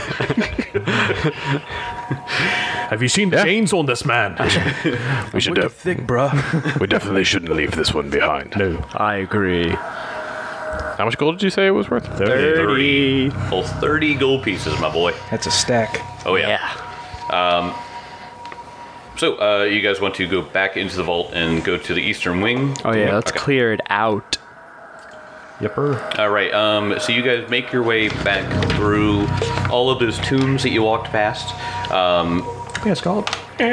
Have you seen the chains on this man? We should. Wicked thick, bruh. We definitely shouldn't leave this one behind. No. I agree. How much gold did you say it was worth? 30. Full 30 gold pieces, my boy. That's a stack. Oh yeah. So you guys want to go back into the vault and go to the eastern wing? Oh yeah, let's Okay. clear it out. Yepper. All right. So you guys make your way back through all of those tombs that you walked past. Yes, called.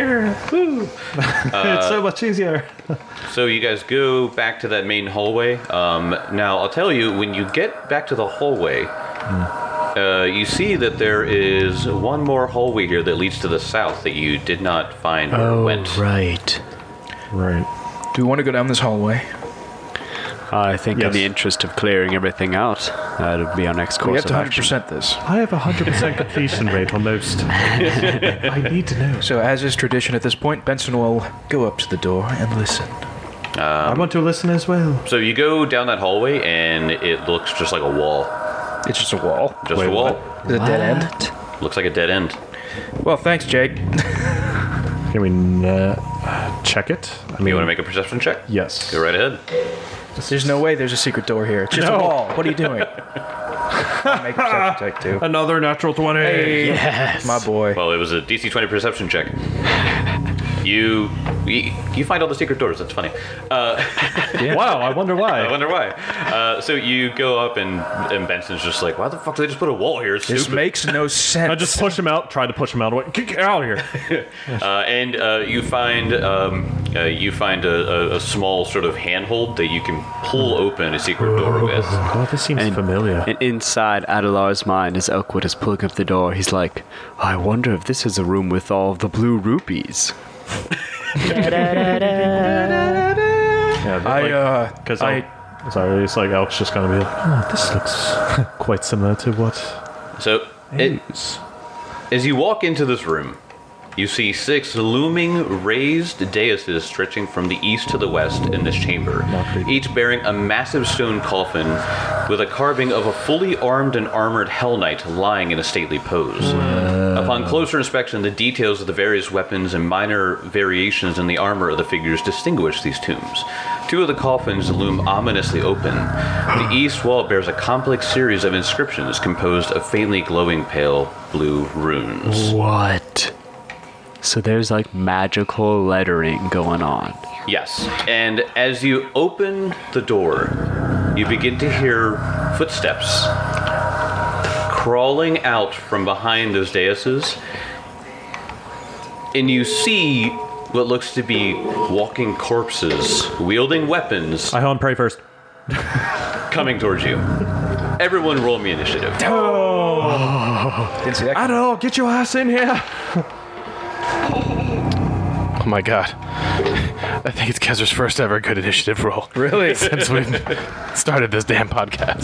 It's so much easier. So you guys go back to that main hallway. Now, I'll tell you, when you get back to the hallway, you see that there is one more hallway here that leads to the south that you did not find or went. right. Right. Do we want to go down this hallway? I think in Yes. the interest of clearing everything out, that'll be our next We course have to of action. 100% this. I have a 100% completion rate on most. I need to know. So, as is tradition at this point, Benson will go up to the door and listen. I want to listen as well. So you go down that hallway, and it looks just like a wall. It's just a wall. Just Wait, a wall. Is it a dead end? What? Looks like a dead end. Well, thanks, Jake. Can we check it? I You want to make a perception check? Yes. Go right ahead. There's no way there's a secret door here. It's just a No. wall. What are you doing? I'll make a perception check, too. Another natural 20. Hey, Yes. my boy. Well, it was a DC 20 perception check. You find all the secret doors. That's funny. Wow, I wonder why. I wonder why. So you go up, and Benson's just like, why the fuck did they just put a wall here? It's This stupid. makes no sense. I just push him out, tried to push him out. Get out of here. And you find a small sort of handhold that you can pull open a secret door with. Oh, this seems familiar. And inside Adelar's mind, as Elkwood is pulling up the door, he's like, I wonder if this is a room with all of the blue rupees. Yeah, because sorry, it's like Elk's just gonna be like, oh, this looks quite similar to what. So as you walk into this room, you see 6 looming raised daises stretching from the east to the west in this chamber, each bearing a massive stone coffin with a carving of a fully armed and armored Hell Knight lying in a stately pose. Upon closer inspection, the details of the various weapons and minor variations in the armor of the figures distinguish these tombs. 2 of the coffins loom ominously open. The east wall bears a complex series of inscriptions composed of faintly glowing pale blue runes. What? So there's like magical lettering going on. Yes, and as you open the door, you begin to hear footsteps crawling out from behind those daises, and you see what looks to be walking corpses wielding weapons I home pray first. coming towards you. Everyone roll me initiative. Didn't see that. Adol, get your ass in here. Oh my god. I think it's Kezer's first ever good initiative roll Really? since we've started this damn podcast.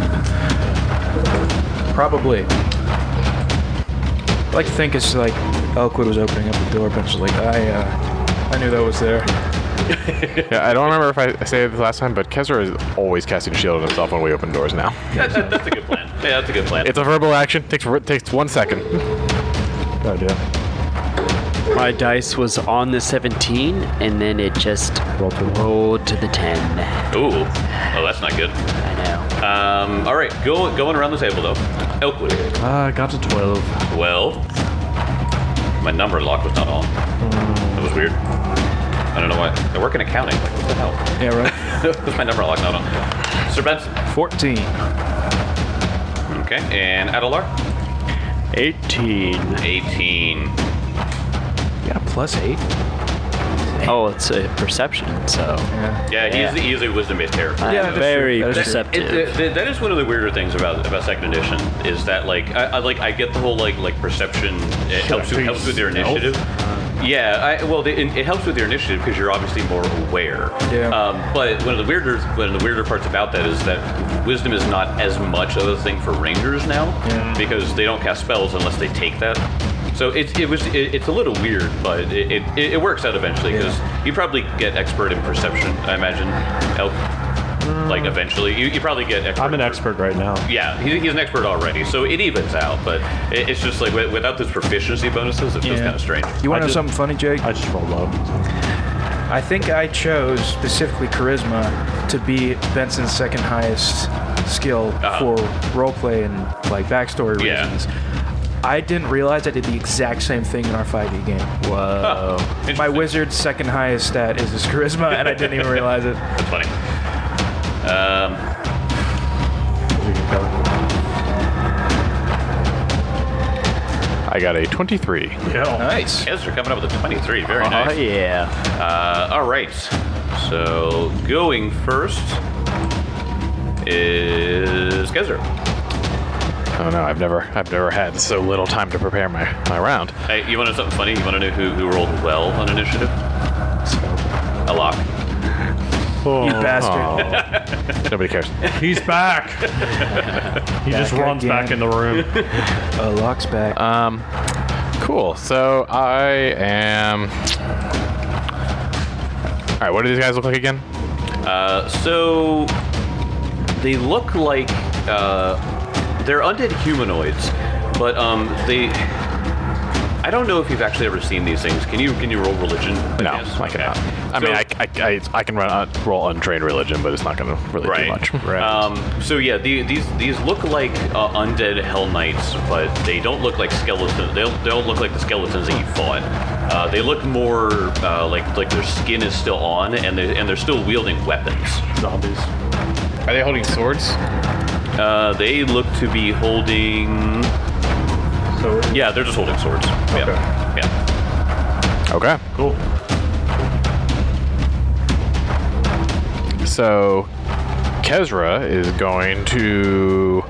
Probably. I like to think it's like Elkwood was opening up the door, but it's like, I knew that was there. Yeah, I don't remember if I said this last time, but Kezer is always casting a shield on himself when we open doors now. That's a good plan. Yeah, that's a good plan. It's a verbal action. Takes 1 second. Good idea. My dice was on the 17, and then it just rolled to the 10. Ooh. Oh, that's not good. I know. All right, going around the table though. Elkwood. I got to 12. Well, my number lock was not on. That was weird. I don't know why. I work in accounting. Like, what the hell? Yeah, right. What's my number lock not on? Sir Benson. 14. Okay, and Adelar. 18. 18. Yeah, +8. Oh, it's a perception, so. Yeah, he's a wisdom-based character. I'm Yeah, that's very true. That is true. perceptive. That is one of the weirder things about second edition is that I get the whole like perception. It helps with your initiative. Yeah, it helps with your initiative because you're obviously more aware. Yeah. But one of the weirder parts about that is that wisdom is not as much of a thing for rangers now because they don't cast spells unless they take that. So it's a little weird, but it works out eventually because you probably get expert in perception. I imagine, Elk. Like eventually, you probably get expert. I'm an expert right now. Yeah, he's an expert already, so it evens out. But it's just like without those proficiency bonuses, it feels kind of strange. You want to know just- something funny, Jake? I just rolled low. I think I chose specifically charisma to be Benson's second highest skill for roleplay and like backstory Yeah. reasons. I didn't realize I did the exact same thing in our 5e game. Whoa. My wizard's second highest stat is his charisma, and I didn't even realize it. That's funny. I got a 23. Yeah. Nice. Ezra coming up with a 23. Very Oh nice. yeah. All right. So going first is Kezer. Oh no, I've never had so little time to prepare my round. Hey, you want to know something funny? You want to know who rolled well on initiative? Alok. You bastard. Nobody cares. He's back. He just Back runs back in again. the room. Lock's back. Cool. So I am. All right. What do these guys look like again? So they look like they're undead humanoids, but they. I don't know if you've actually ever seen these things. Can you roll religion? No, Yes? I cannot. I So- mean, I can roll untrained religion, but it's not going to really do Right. much. So yeah, these look like undead Hell Knights, but they don't look like skeletons. They don't look like the skeletons that you fought. They look more like their skin is still on, and they're still wielding weapons. Zombies. Are they holding swords? They look to be holding. So Yeah, they're just holding swords. Yeah. Yeah. Okay. cool. So Kezra is going to.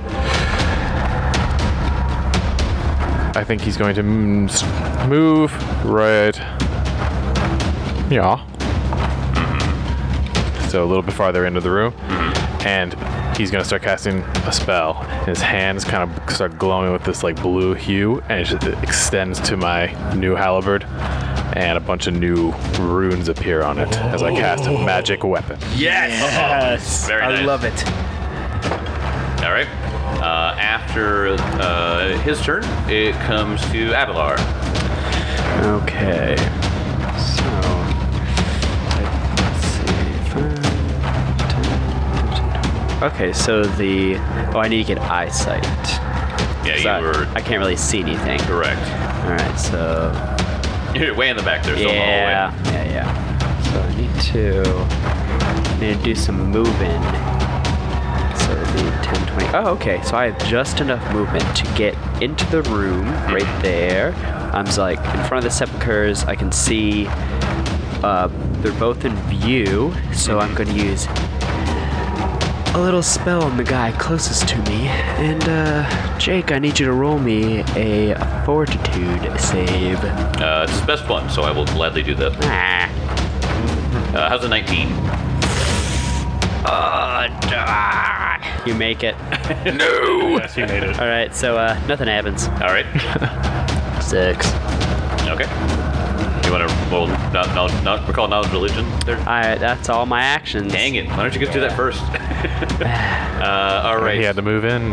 I think he's going to move right. Yeah. So a little bit farther into the room, and he's going to start casting a spell. His hands kind of start glowing with this like blue hue, and it extends to my new halberd, and a bunch of new runes appear on it as I cast a magic weapon. Yes. Very nice. I love it. All right. After his turn, it comes to Adelar. Okay. So, let's see. 5, 10, 15, 20. Okay, so I need to get eyesight. Yeah, 'Cause you were I can't really see anything. correct. All right, so You're way in the back there, still in the hallway. yeah. So I need to do some moving. So it'd be 10, 20. Oh, okay. So I have just enough movement to get into the room right there. I'm just like in front of the sepulchres. I can see they're both in view. So I'm going to use a little spell on the guy closest to me. And Jake, I need you to roll me a fortitude save. It's his best one, so I will gladly do that. Ah. How's a 19? You make it. Yes, he made it. All right, so nothing happens. All right. 6. Okay. You want to roll not recall knowledge religion there? That's all my actions. Dang it! Why don't you just do that first? All right. He had to move in.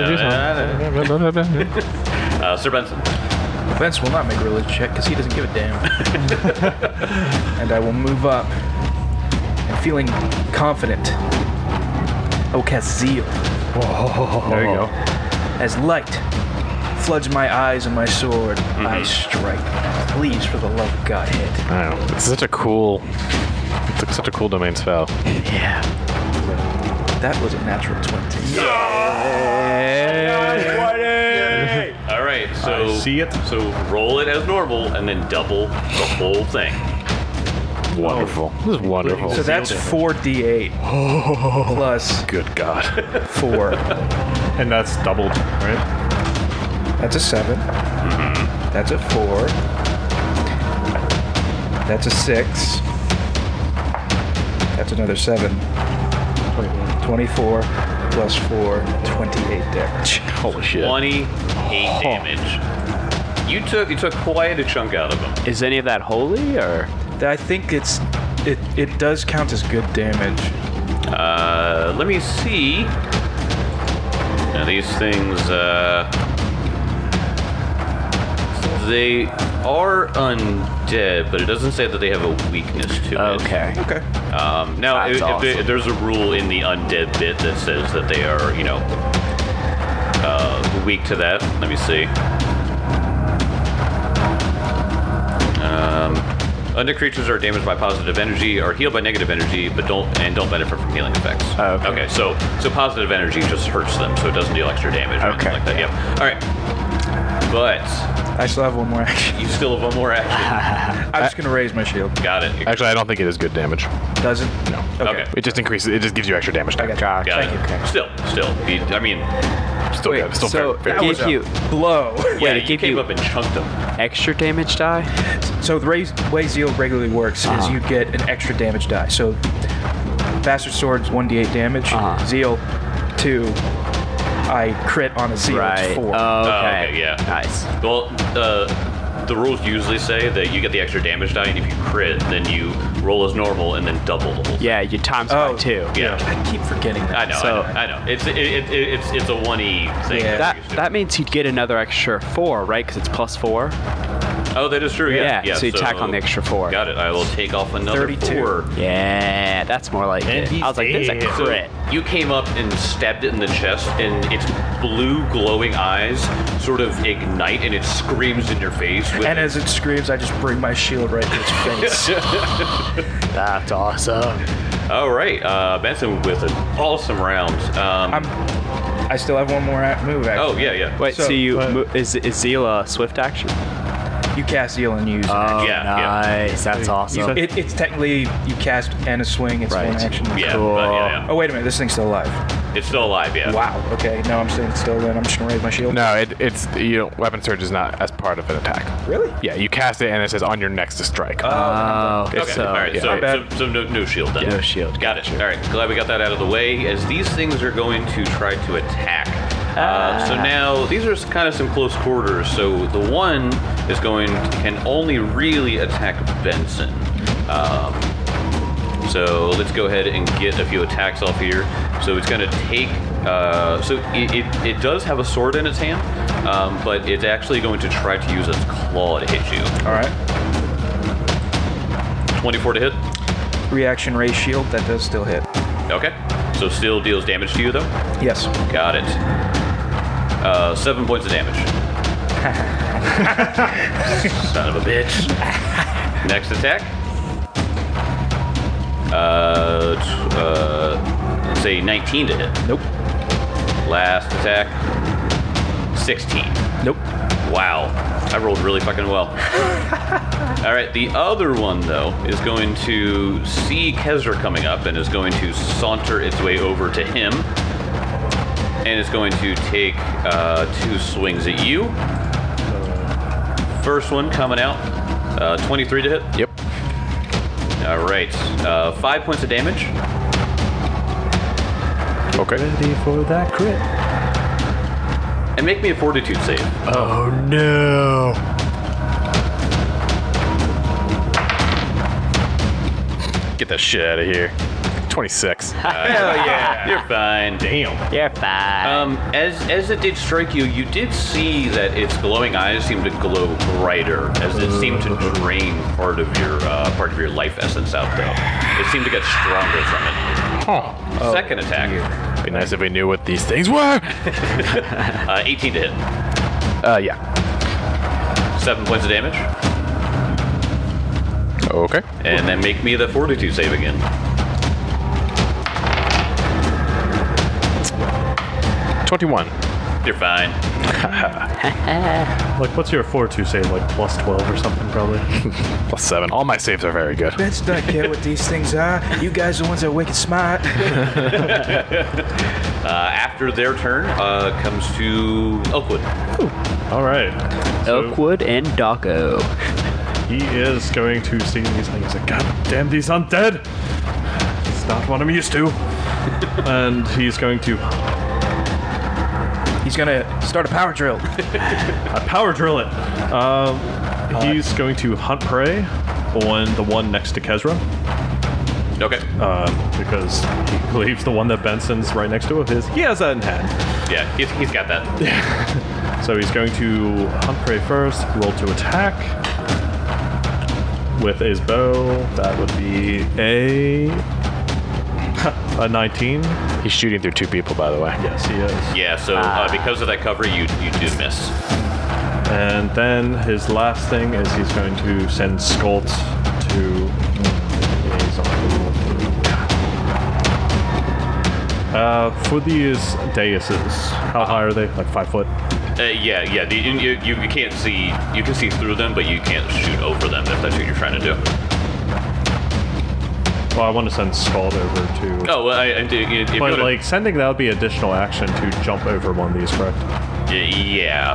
Sir Benson. Vince will not make a religion check because he doesn't give a damn. And I will move up. And feeling confident, I'll cast Zeal. There you go. As light floods my eyes and my sword, I strike. Please, for the love of God, hit. I don't know. It's such a cool domain spell. Yeah. That was a natural 20. All right. So I see it. So roll it as normal, and then double the whole thing. Wonderful. This is wonderful. So that's 4d8 plus Good God. 4. And that's doubled, right? That's a 7. That's a 4. That's a 6. That's another 7. 24 plus 4, 28 damage. Holy shit. 28 damage. You took quite a chunk out of him. Is any of that holy or? I think it does count as good damage. Let me see. Now these things, they are undead, but it doesn't say that they have a weakness to it. Okay. Okay. Now, That's awesome. if there's a rule in the undead bit that says that they are, weak to that. Let me see. Undead creatures are damaged by positive energy, are healed by negative energy, but don't benefit from healing effects. Oh, okay. Okay, so positive energy just hurts them, so it doesn't deal extra damage or anything Okay. like that. Yep. All right. but I still have one more action. you still have one more action. I'm just gonna raise my shield. Got it. Actually, I don't think it is good damage. Does it? No. Okay. It just increases. It just gives you extra damage. I got you. Got Thank it. you. Still. I mean, Still Wait, good. Still so fair. that That Give was you a blow. yeah, it you gave came you- up and chunked them. extra damage die? So the way Zeal regularly works is you get an extra damage die. So Bastard Sword's 1d8 damage. Zeal 2. I crit on a Zeal. It's 4. Oh, okay. okay, yeah. Nice. Well, the rules usually say that you get the extra damage die, and if you crit, then you roll as normal and then double the whole thing. Yeah, you times by 2. Yeah. I keep forgetting that. I know. So- I know. It's a 1e thing. Yeah. That means you'd get another extra 4, right? Because it's plus 4. Oh, that is true. Yeah. Yeah, so you tack on the extra 4. Got it. I will take off another 32. 4. Yeah, that's more like it. I was like, this is a crit. You came up and stabbed it in the chest, and its blue glowing eyes sort of ignite, and it screams in your face. With And as it screams, I just bring my shield right to its face. That's awesome. All right, Benson with an awesome round. I still have one more move action. Oh yeah. Wait, so, So- is Zeal a swift action? You cast Zeal and use. Oh, Yeah, nice. That's awesome. It's technically you cast and a swing. It's Right. one action. Yeah, Cool. but yeah. Oh wait a minute, this thing's still alive. It's still alive. Yeah. Wow. Okay. No, I'm staying still. Then I'm just gonna raise my shield. No, it's weapon surge is not as part of an attack. Really? Yeah, you cast it and it says on your next to strike. Oh, Okay. so All right. yeah. So, My bad. so no shield then. no shield. Got it. All right. Glad we got that out of the way. As these things are going to try to attack. So now these are kind of some close quarters. So the one is can only really attack Benson. So let's go ahead and get a few attacks off here. So it's going to take. So it does have a sword in its hand, but it's actually going to try to use its claw to hit you. All right. 24 to hit. Reaction raise shield. That does still hit. Okay. So still deals damage to you though. Yes. Got it. 7 points of damage. Son of a bitch. Next attack. Let's say 19 to hit. Nope. Last attack. 16. Nope. Wow. I rolled really fucking well. All right, the other one, though, is going to see Kezra coming up and is going to saunter its way over to him. And it's going to take 2 swings at you. First one coming out. 23 to hit. Yep. All right. 5 points of damage. Okay. Ready for that crit. And make me a fortitude save. Oh no. Get that shit out of here. 26. Hell yeah. You're fine. Damn. You're fine. As it did strike you, you did see that its glowing eyes seemed to glow brighter as it seemed to drain part of your life essence out. Though it seemed to get stronger from it. Huh. Second attack, Be nice if we knew what these things were. 18 to hit, Yeah. 7 points of damage, Okay. and then make me the fortitude save again. 21. You're fine. Like, what's your fortitude save? Like plus 12 or something, probably. Plus 7. All my saves are very good. Ben's not care what these things are. You guys are the ones that are wicked smart. After their turn comes to Elkwood. All right. So Elkwood and Doggo. he is going to see these things. Like, God damn these undead! It's not what I'm used to. And he's going to He's gonna start a power drill. power drill it. He's going to hunt prey on the one next to Kezra. Okay. Because he believes the one that Benson's right next to is he has that in hand. Yeah, he's got that. So he's going to hunt prey first, roll to attack with his bow. That would be a 19. He's shooting through 2 people, by the way. Yes, he is. Yeah, so because of that cover, you do miss. And then his last thing is he's going to send Skolt to. For these daises, how high are they? Like 5 foot? Yeah. You can't see. You can see through them, but you can't shoot over them if that's what you're trying to do. Well, I want to send Scald over to. Oh, well, if But like sending that would be additional action to jump over one of these, correct? yeah.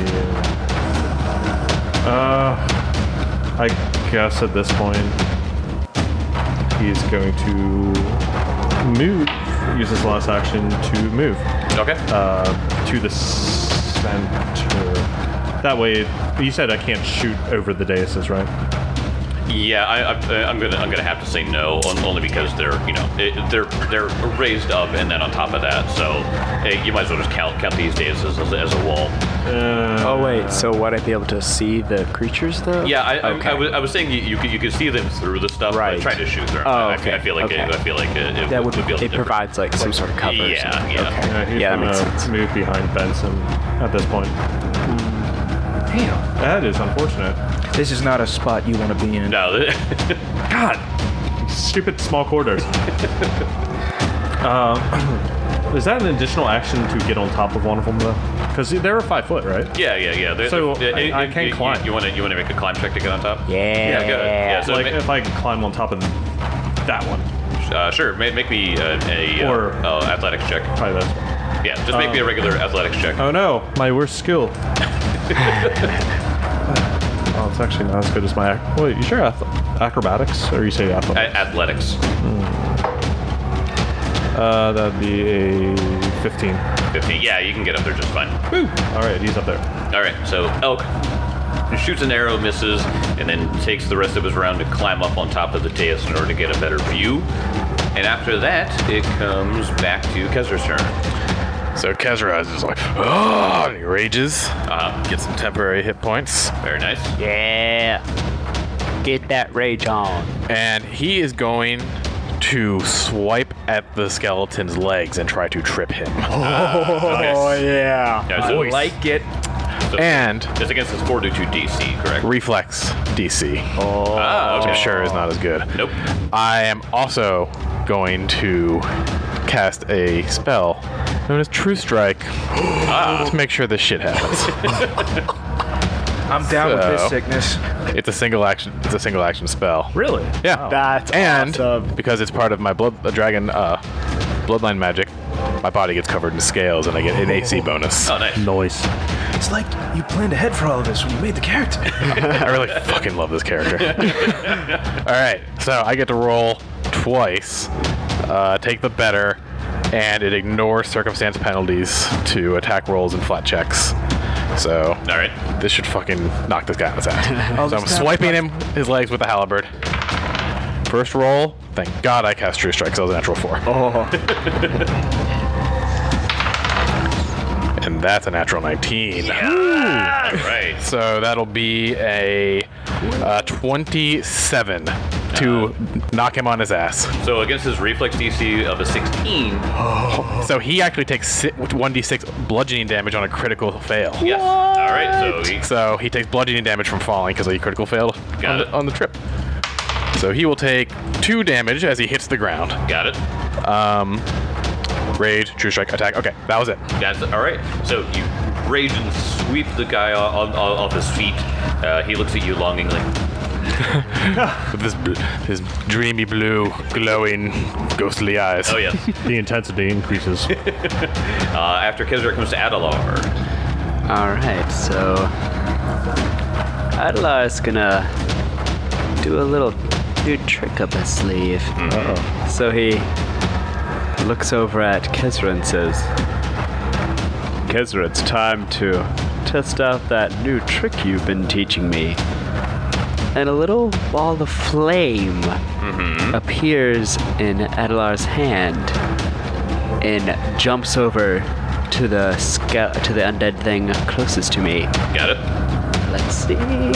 I guess at this point he's going to move. Use his last action to move Okay. to the center. That way, you said I can't shoot over the daises, right? Yeah, I'm gonna have to say no, only because they're they're raised up and then on top of that, so you might as well just count these days as a wall. Oh wait, so would I be able to see the creatures though? Yeah, Okay. I was saying you could see them through the stuff, Right. but trying to shoot them. Oh, okay. I feel like Okay. it That would be a little it different. provides like some sort of cover. or Yeah, something. yeah. Okay. He's Yeah, that makes gonna sense. move behind Benson at this point. Damn. That is unfortunate. This is not a spot you want to be in. No, God, stupid small quarters. Is that an additional action to get on top of one of them though? Because they're 5 foot, right? yeah. So I can't climb. You want to make a climb check to get on top? Yeah. Good. Yeah. So Like if I climb on top of that one, sure. Make me a Or- athletics check. try this one. Yeah, just make me a regular athletics check. Oh no, my worst skill. Oh, it's actually not as good as my. Wait, you sure acrobatics or you say athletics? Athletics. That'd be a 15. 15. Yeah, you can get up there just fine. Woo! All right, he's up there. All right, so Elk shoots an arrow, misses, and then takes the rest of his round to climb up on top of the dais in order to get a better view. And after that, it comes back to Kezra's turn. So Kezra is just like, oh, and he rages. Uh-huh. Get some temporary hit points. Very nice. Yeah. Get that rage on. And he is going to swipe at the skeleton's legs and try to trip him. Oh yeah. Yeah, so, Like it. so And it's against his Fortitude DC, correct? reflex DC, Okay. which I'm sure is not as good. Nope. I am also going to cast a spell known as True Strike to make sure this shit happens. I'm down with this So- sickness. It's a single action. It's a single action spell. Really? Yeah. That's and awesome. because it's part of my dragon bloodline magic, my body gets covered in scales and I get an AC bonus. Oh, nice. Noise. It's like you planned ahead for all of this when you made the character. I really fucking love this character. All right, so I get to roll twice, take the better, and it ignores circumstance penalties to attack rolls and flat checks. So All right. this should fucking knock this guy on his ass. So I'm this swiping his legs with the halberd. First roll, thank God I cast True Strike, so it was a natural 4. And that's a natural 19. All right. So that'll be a 27 to knock him on his ass. So against his reflex DC of a 16, So he actually takes 1d6 bludgeoning damage on a critical fail. yes. All right. So he takes bludgeoning damage from falling because he critical failed Got it. on the trip. So he will take 2 damage as he hits the ground. Got it. Rage, True Strike, attack. Okay, that was it. That's all right. So you rage and sweep the guy off his feet. He looks at you longingly. With his dreamy blue, glowing, ghostly eyes. Oh yes. The intensity increases. After Kezra comes to Adalar. Alright, so Adalar is gonna do a little new trick up his sleeve. So he looks over at Kezra and says, Kezra, it's time to test out that new trick you've been teaching me. And a little ball of flame appears in Adalar's hand and jumps over to the undead thing closest to me. Got it. Let's see.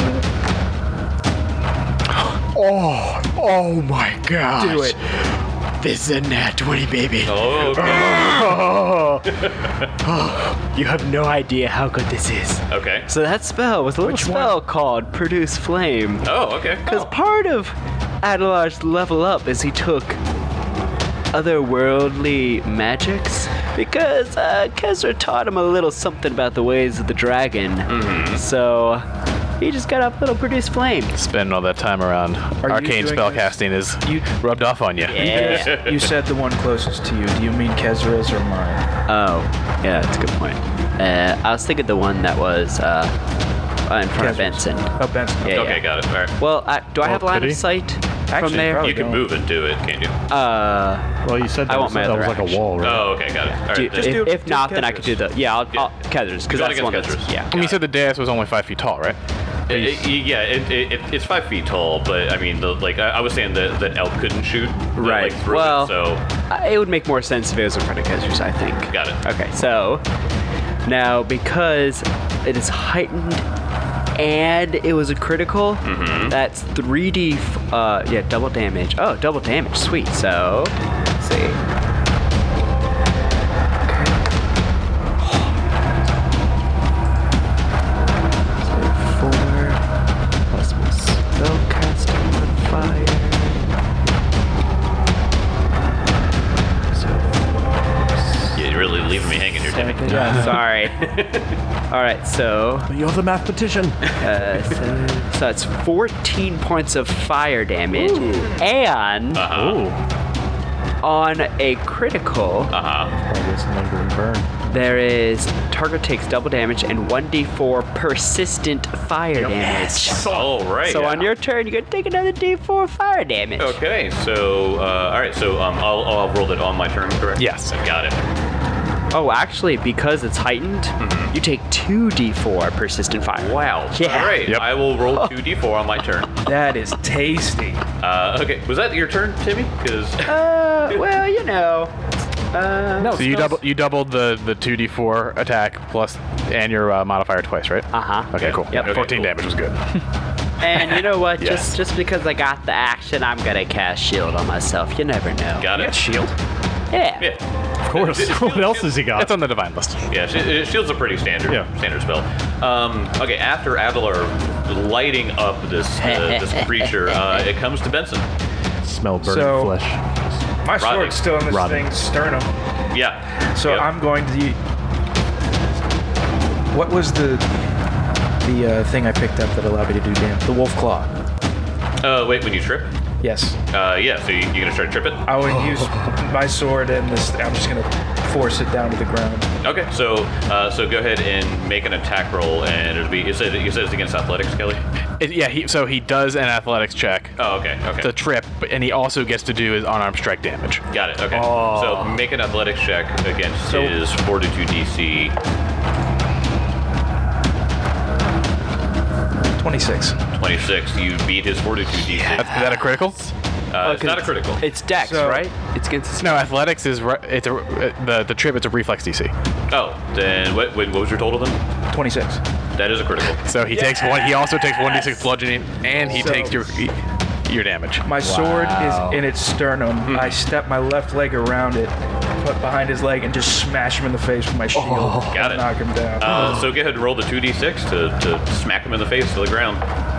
Oh my gosh. Do it. This is a nat 20, baby. Oh, okay. You have no idea how good this is. Okay. So that spell was a little spell called Produce Flame. Oh, okay. Because part of Adalar's level up is he took otherworldly magics because Kezra taught him a little something about the ways of the dragon. So he just got up little produce flame. Spending all that time around you arcane doing spellcasting is You- rubbed off on you. Yeah. You said the one closest to you. Do you mean Kezra's or mine? Oh, yeah, that's a good point. I was thinking the one that was in front of Kezra's. Benson. Oh, Benson. Yeah, Okay, got it. All right. Well, do I have line could he? of sight from Actually, there? probably You can don't. move into it, can't you? Well, you said I that want was, my that other was like action. a wall, right? Oh, okay, got it. All right. Do- then- Just do- if not, do then I could do the. Kezra's. Yeah, I'll Yeah. Kezra's, because Go that's the one against that's. Kezra's. Yeah. And you said the dais was only 5 feet tall, right? It's 5 feet tall, but I mean, I was saying that elk couldn't shoot, Right. Like, through Well, it, so It would make more sense if it was in front of Kezra's, I think. got it. Okay, so now because it is heightened and it was a critical, that's 3d, double damage. Oh, double damage, sweet. So, let's see. So 4 plus my spellcasting modifier. So You're really leaving me hanging here, Timmy. yeah, sorry. All right, so You're the mathematician. so it's 14 points of fire damage, and on a critical, Probably this lingering burn. there is target takes double damage and 1d4 persistent fire damage. All right. So on your turn, you're gonna take another d4 fire damage. Okay, so all right, so I'll roll it on my turn, correct? Yes. Got it. Oh, actually, because it's heightened, you take 2d4 persistent fire. Wow. Yeah. All right. Yep. I will roll 2d4 on my turn. That is tasty. Okay. Was that your turn, Timmy? Because Well, you know. So you doubled the 2d4 attack plus and your modifier twice, right? Uh-huh. Okay, cool. Yep. 14 damage was good. And you know what? Yes. Just because I got the action, I'm gonna cast shield on myself. You never know. got it. Shield. Yeah. Yeah. Of course. What else has he got? It's on the divine list. Yeah, shield's a pretty standard spell. Okay, after Adelar lighting up this creature, it comes to Benson. Smell burning So- flesh. My Rodney. sword's still in this Rodney. thing's sternum. Yeah. So Yep. I'm going to. What was the thing I picked up that allowed me to do damage? The wolf claw. Wait, when you trip? Yes. Yeah. So you're gonna try to trip it? I would use my sword and this. I'm just gonna force it down to the ground. Okay. So go ahead and make an attack roll, and it'll be. You said it's against athletics, Kelly. So he does an athletics check Oh, okay. Okay. to trip, and he also gets to do his unarmed strike damage. Got it. Okay. So make an athletics check against his fortitude DC. 26. 26. You beat his fortitude DC. Is that a critical? It's not a critical. It's Dex, So- right? It's against. No, athletics is it's the trip. It's a reflex DC. Oh, then what was your total then? 26. That is a critical. So he takes one. He also takes 1d6 bludgeoning, and he So- takes your damage. My sword is in its sternum. I step my left leg around it, put behind his leg, and just smash him in the face with my shield. Got it. Knock him down. So go ahead and roll the 2d6 to smack him in the face to the ground.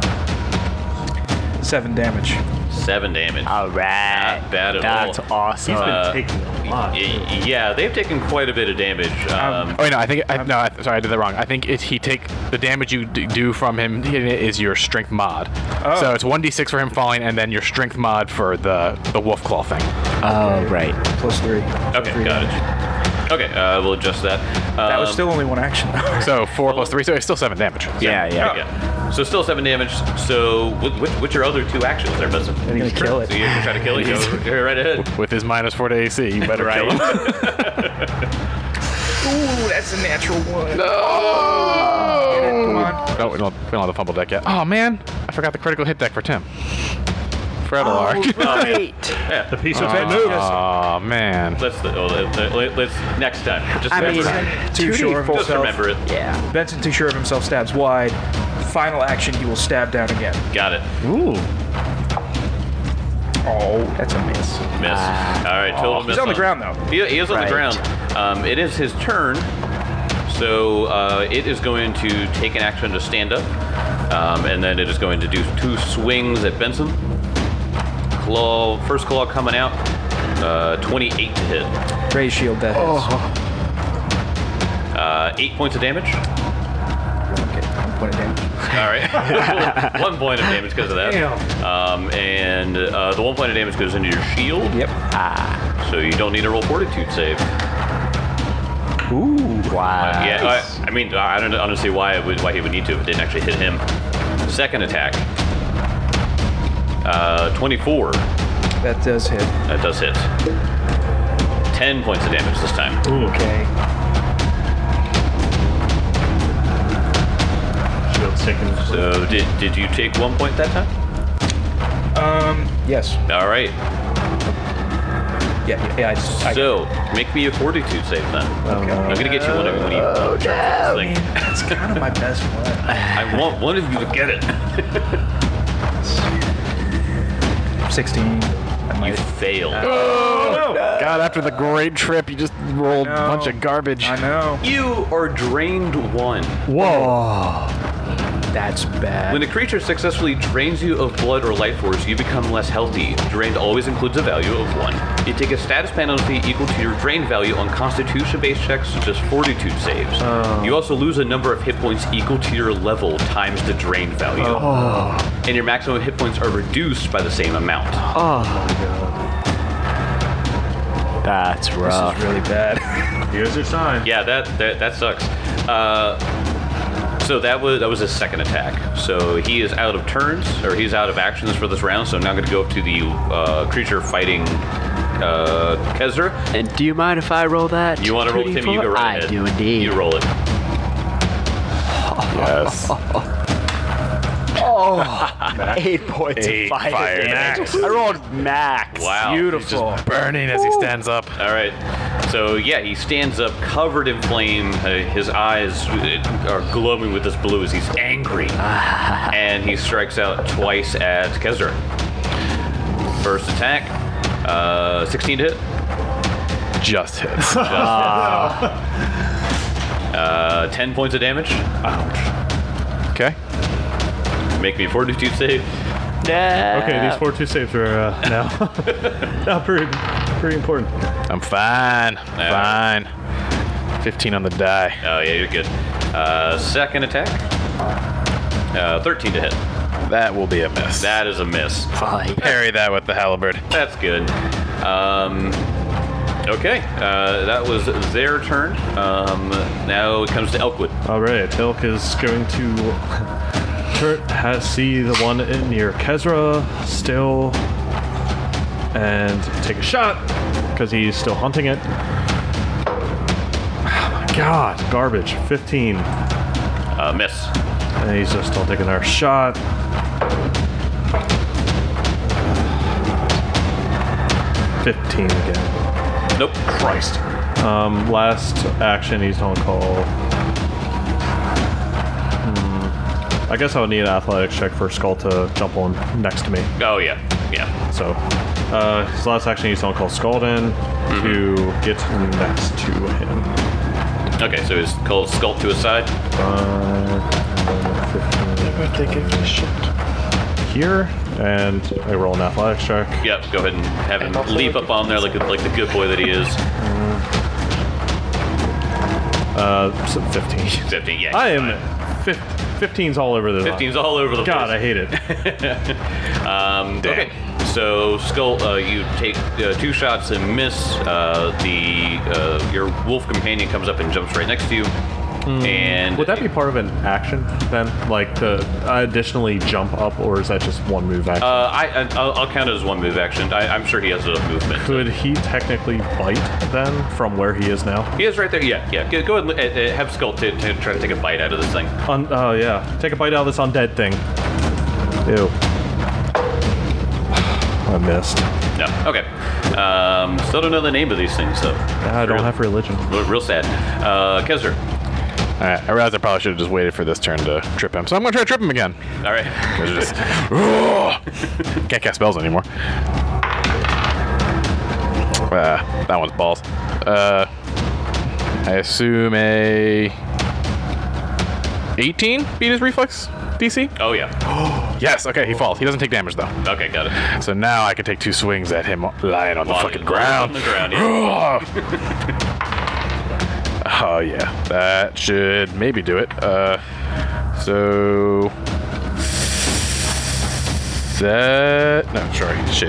7 damage. 7 damage. All right. Not bad at That's all. awesome. He's been taking a lot. Yeah, they've taken quite a bit of damage. Oh wait, no, I think sorry, I did that wrong. I think he take the damage you do from him is your strength mod. So it's 1d6 for him falling, and then your strength mod for the wolf claw thing. Oh, right. Plus 3. Okay, 3 got damage. it. Okay, we'll adjust that. That was still only one action. So 4 plus 3, so it's still 7 damage. Yeah, yeah. Yeah. So still 7 damage. So what's your other 2 actions there, Benson? I'm gonna kill it. So you're gonna try to kill it? Go right ahead. With his -4 to AC, you better kill him. Ooh, that's a natural one. No! Come on. No, we don't have the fumble deck yet. Oh man, I forgot the critical hit deck for Tim. For Adelar. Right. The piece of Benson move. just- Oh man. Let's next time. Just I mean, remember, Too sure of just himself. remember it. Yeah. Benson, too sure of himself, stabs wide. Final action, he will stab down again. Got it. Ooh. Oh, that's a miss. Miss. All right, total miss. He's on the ground, though. He is on the Right. ground. It is his turn, so it is going to take an action to stand up, and then it is going to do 2 swings at Benson. First claw coming out, 28 to hit. Raise shield, that is. 8 points of damage. Okay, 1 point of damage. All right. 1 point of damage because of that. And the 1 point of damage goes into your shield. Yep. So you don't need to roll Fortitude save. Ooh. Wow. Yeah, I mean, I don't honestly why he would need to if it didn't actually hit him. Second attack. 24. That does hit. That does hit. 10 points of damage this time. Okay. Shield's taken. So did you take 1 point that time? Yes. All right. Yeah. So make me a Fortitude save then. Okay. I'm gonna get you one of when you jump this thing. That's kind of my best one. I want one of you to get it. 16. You failed. God, after the great trip, you just rolled a know. bunch of garbage. I know. You are drained 1. Whoa. That's bad. When a creature successfully drains you of blood or life force, you become less healthy. Drained always includes a value of 1. You take a status penalty equal to your drained value on Constitution-based checks, such as Fortitude saves. You also lose a number of hit points equal to your level times the drained value. And your maximum hit points are reduced by the same amount. That's rough. This is really bad. Here's your sign. Yeah, that sucks. So that was his second attack. So he is out of turns, or he's out of actions for this round. So I'm now going to go up to the creature fighting Kezra. And do you mind if I roll that? You want to roll, Tim? You go right I ahead. do indeed. You roll it. Yes. 8 points of fire damage. I rolled max. Wow. Beautiful. Burning as he stands up. All right. So yeah, he stands up, covered in flame. His eyes are glowing with this blue as he's angry, and he strikes out twice at Kezra. First attack, 16 to hit. Just hits. 10 points of damage. Okay. Make me a Fortitude save. Okay, these 4-2 saves are now, now pretty important. I'm fine. Fine. 15 on the die. Oh yeah, you're good. Second attack, 13 to hit. That will be a miss. That is a miss. Fine. Parry that with the halberd. That's good. Okay, that was their turn. Now it comes to Elkwood. All right, Ilk is going to see the one near Kezra still and take a shot because he's still hunting it. Oh my god, garbage. 15. Miss. And he's just still taking our shot. $15 again. Nope. Christ. Last action, he's on call. I guess I would need an athletics check for Skull to jump on next to me. Oh yeah. So, his last action, he's on call Skalden to get next to him. Okay, so he's called Sculpt to his side. 15. Here, and I roll an athletics check. Yep. Go ahead and have him leap up on there like the good boy that he is. So 15. 15. Yeah. I am 15's all over the 15's all over the place. God, I hate it. Okay. So Skull, you take 2 shots and miss. Your wolf companion comes up and jumps right next to you. And Would that be part of an action then? Like to additionally jump up, or is that just one move action? I'll count it as one move action. I'm sure he has enough movement. Could he technically bite then from where he is now? He is right there. Yeah. Go ahead and have Skull to try to take a bite out of this thing. Oh yeah, take a bite out of this undead thing. Ew. I missed. No. Okay. Still don't know the name of these things, though. I don't have religion. Real sad. Kezra. Alright, I realized I probably should have just waited for this turn to trip him. So I'm going to try to trip him again. All right. Just, can't cast spells anymore. That one's balls. I assume a 18 beat his reflex DC? Oh yeah. Yes, okay, he falls. He doesn't take damage though. Okay, got it. So now I can take 2 swings at him lying on the fucking On ground. the ground. Yeah. Oh yeah, that should maybe do it. So that no, sorry, shit.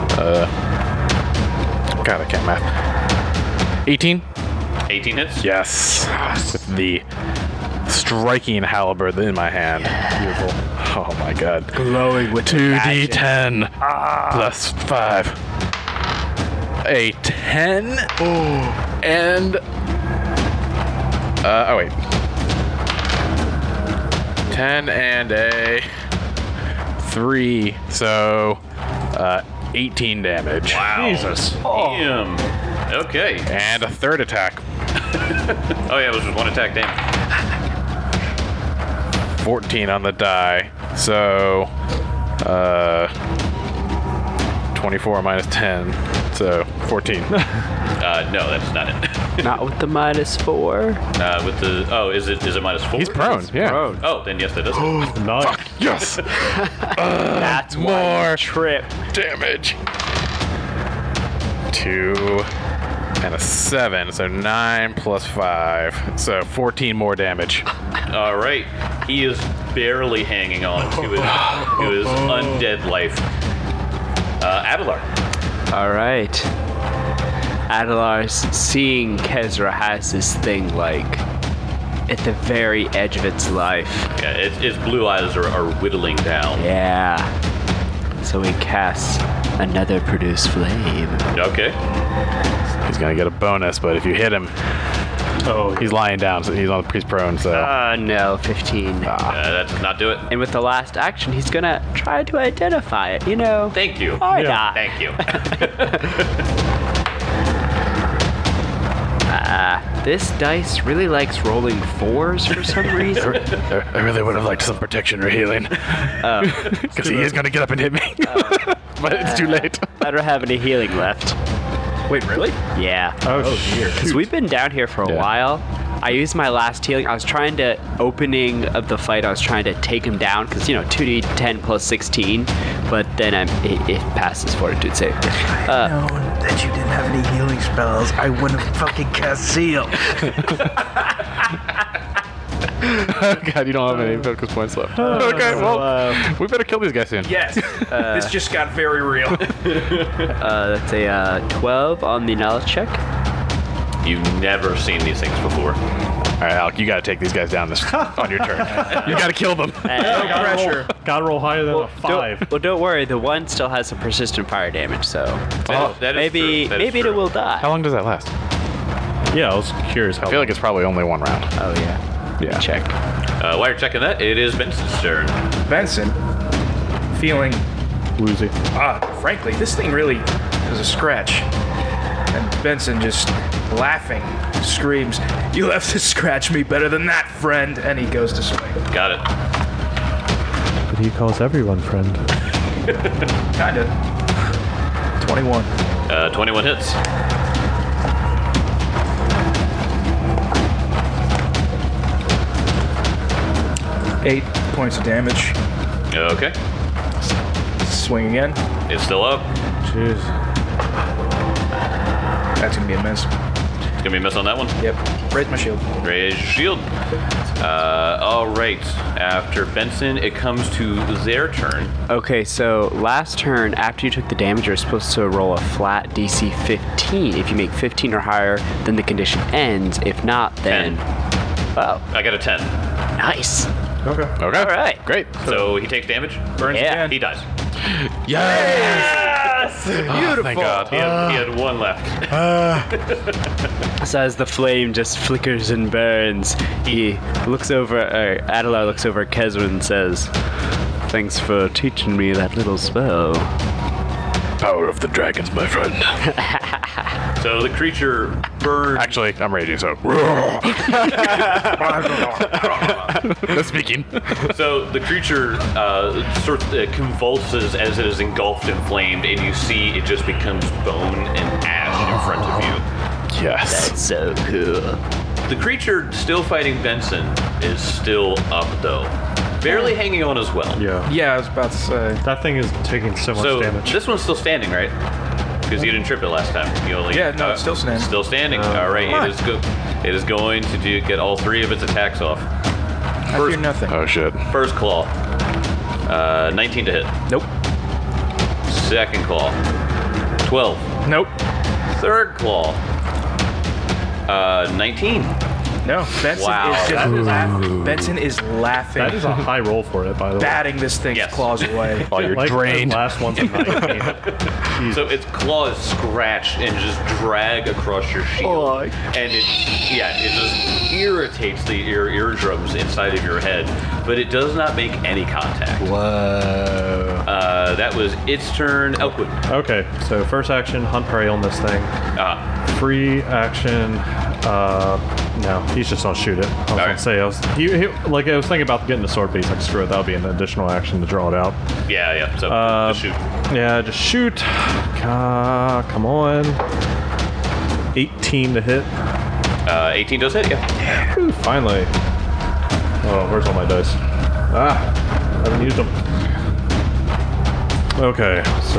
God, I can't math. 18. 18 hits. Yes, with the striking halberd in my hand. Beautiful. Oh my god. Glowing with 2d10 plus 5. A 10. And oh wait. 10 and a 3. So 18 damage. Wow. Jesus. Damn. Okay. And a third attack. Oh yeah, it was just one attack damage. 14 on the die. So 24 minus 10. So 14. No, that's not it. Not with the -4. With the is it -4? He's prone. Yeah. Prone. Oh, then yes, that does. Nice. Yes. That's more trip. damage. 2 and a 7. So 9 plus 5. So 14 more damage. All right, he is barely hanging on to his undead life. Adelar. All right. Adelar's seeing Kezra has this thing like at the very edge of its life. Yeah, its blue eyes are whittling down. Yeah. So he casts another produce flame. Okay. He's gonna get a bonus, but if you hit him, he's lying down, so he's prone. So No, 15. That does not do it. And with the last action, he's gonna try to identify it. You know. Thank you. Why not? Thank you. This dice really likes rolling 4s for some reason. I really would have liked some protection or healing, because he is gonna get up and hit me. But it's too late. I don't have any healing left. Wait, really? Yeah. Oh, dear. Because we've been down here for a Yeah. while. I used my last healing. I was trying to, opening of the fight, I was trying to take him down because, 2d10 plus 16. But then it passes Fortitude save. Known that you didn't have any healing spells, I wouldn't have fucking cast Seal. Oh god, you don't have any focus points left. Okay, well, we better kill these guys soon. Yes. This just got very real. That's a 12 on the knowledge check. You've never seen these things before. All right, Alec, you gotta take these guys down on your turn. You gotta kill them. Pressure. Gotta roll higher than a 5. Don't worry, the one still has some persistent fire damage, so That is maybe true. That is maybe true. it will die. How long does that last? Yeah, I was curious how. I feel like it's probably only one round. Oh yeah. Yeah. Check. While you're checking that, it is Benson's turn. Benson, feeling, woozy. frankly, this thing really is a scratch. And Benson just laughing screams, "You have to scratch me better than that, friend!" And he goes to swing. Got it. But he calls everyone friend. Kinda. 21. 21 hits. Eight points of damage. Okay. Swing again. It's still up. Jeez. That's gonna be a miss. It's gonna be a miss on that one. Yep. Raise my shield. Raise your shield. All right. After Benson, it comes to their turn. Okay, so last turn, after you took the damage, you're supposed to roll a flat DC 15. If you make 15 or higher, then the condition ends. If not, then... 10. Oh, I got a 10. nice. Okay. Okay. All right. Great. So he takes damage. Burns Yeah. again. He dies. Yes! Beautiful. Thank God. He had one left. So as the flame just flickers and burns, he looks over, Adelar looks over at Kezra and says, "Thanks for teaching me that little spell." Power of the dragons, my friend. So the creature burns. Actually, I'm raging, so. No speaking. So the creature sort of convulses as it is engulfed and flamed, and you see it just becomes bone and ash in front of you. Yes. So cool. The creature still fighting Benson is still up, though. Barely hanging on as well. Yeah. Yeah, I was about to say. That thing is taking so much So damage. this one's still standing, right? Because you didn't trip it last time. You only Yeah, no, it's still standing. Still standing. All right, it is going to get all 3 of its attacks off. I fear nothing. Oh shit. First claw, 19 to hit. Nope. Second claw, 12. Nope. Third claw, 19. No. Benson Wow. is just laughing. Benson is laughing. That is a high roll for it, by the way. batting this thing's Yes. claws away. While you're Like, drained. the last one's a 19. So its claws scratch and just drag across your shield, and it just irritates your eardrums inside of your head, but it does not make any contact. Whoa. That was its turn. Elkwood. Okay, so first action, hunt prey on this thing. Free action, no, he's just gonna shoot it. I was Alright. gonna say, I was thinking about getting the sword piece. Like, screw it, that would be an additional action to draw it out. Yeah. So just shoot. Yeah, just shoot. Come on. 18 to hit. 18 does hit. Yeah. Whew, finally. Oh, where's all my dice? I haven't used them. Okay, so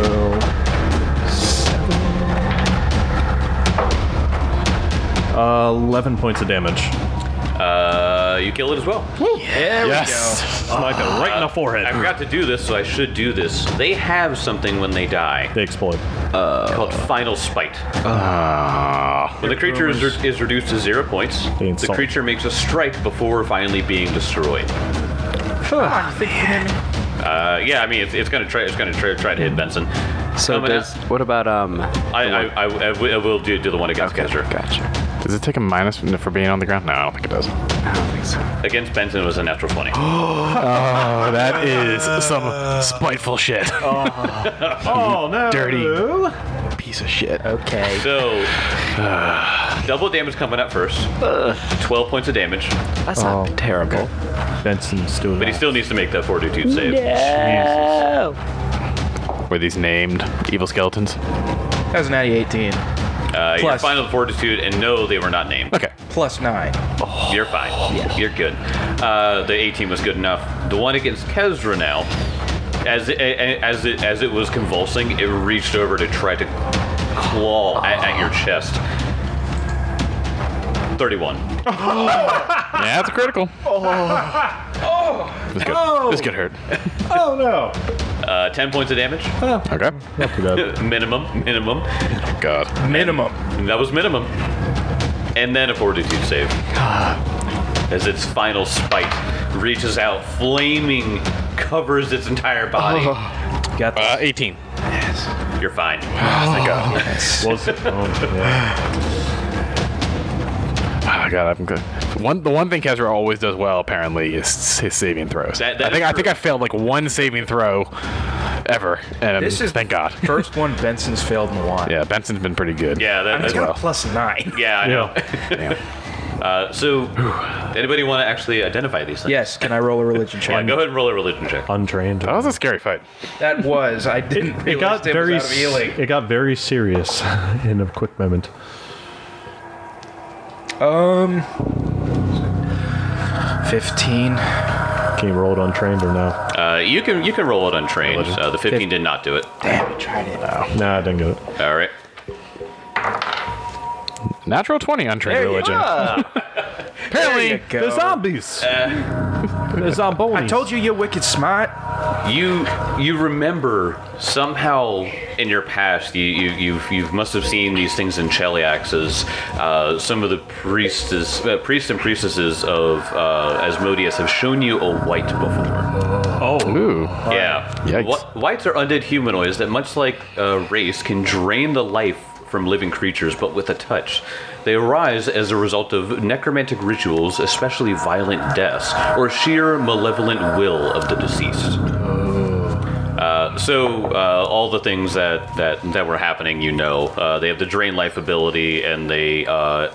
11 points of damage. You kill it as well. Yes. Smack it right in the forehead. I forgot to do this, so I should do this. They have something when they die They explode. called Final Spite. When the creature is reduced to 0 points, They the insult. creature makes a strike before finally being destroyed. Come on, you think you can hit me? Yeah, I mean it's gonna try to hit Benson. So Coming what about I will do the one against Kesher. Gotcha. Does it take a minus for being on the ground? No, I don't think it does. I don't think so. Against Benson it was a natural 20. Oh, that is some spiteful shit. Oh, no. Dirty piece of shit. Okay. So double damage coming up first. 12 points of damage, That's not terrible. Benson's doing but he that. still needs to make that fortitude save. Were these named evil skeletons? That was an 18. Your Plus. final fortitude, and no, they were not named. Okay. Plus 9. You're fine. You're good. The 18 was good enough. The one against Kezra now, as it was convulsing, it reached over to try to claw at your chest. 31. Yeah, that's a critical. This could hurt. Oh, no. 10 points of damage. Okay. Not too bad. Minimum. God. Minimum. That was minimum. And then a fortitude save. As its final spite reaches out, flaming, covers its entire body. Got this. 18. You're fine. Thank God. Was it? Oh, yeah. Oh God, I'm good. The one thing Kezra always does well, apparently, is his saving throws. That I is think true. I failed like one saving throw ever, and This is thank God. First one Benson's failed in a while. Yeah, Benson's been pretty good. Yeah, And that's he's got a plus 9. Yeah, I know. Damn. So, anybody want to actually identify these things? Yes, can I roll a religion check? Yeah, go ahead and roll a religion check. Untrained. That was a scary fight. That was. I didn't It realize got it very was out of healing. it got very serious in a quick moment. 15. Can you roll it untrained or no? You can roll it untrained. The 15 did not do it. Damn, I tried it. Nah, I didn't get it. All right. Natural 20 untrained religion. Apparently, The zombies. The zombonis. I told you you're wicked smart. You remember somehow in your past you must have seen these things in Cheliax as some of the priests and priestesses of Asmodeus have shown you a white before. Ooh. Yeah. Yikes. Whites are undead humanoids that, much like a race, can drain the life from living creatures, but with a touch. They arise as a result of necromantic rituals, especially violent deaths, or sheer malevolent will of the deceased. So all the things that were happening, they have the drain life ability, and they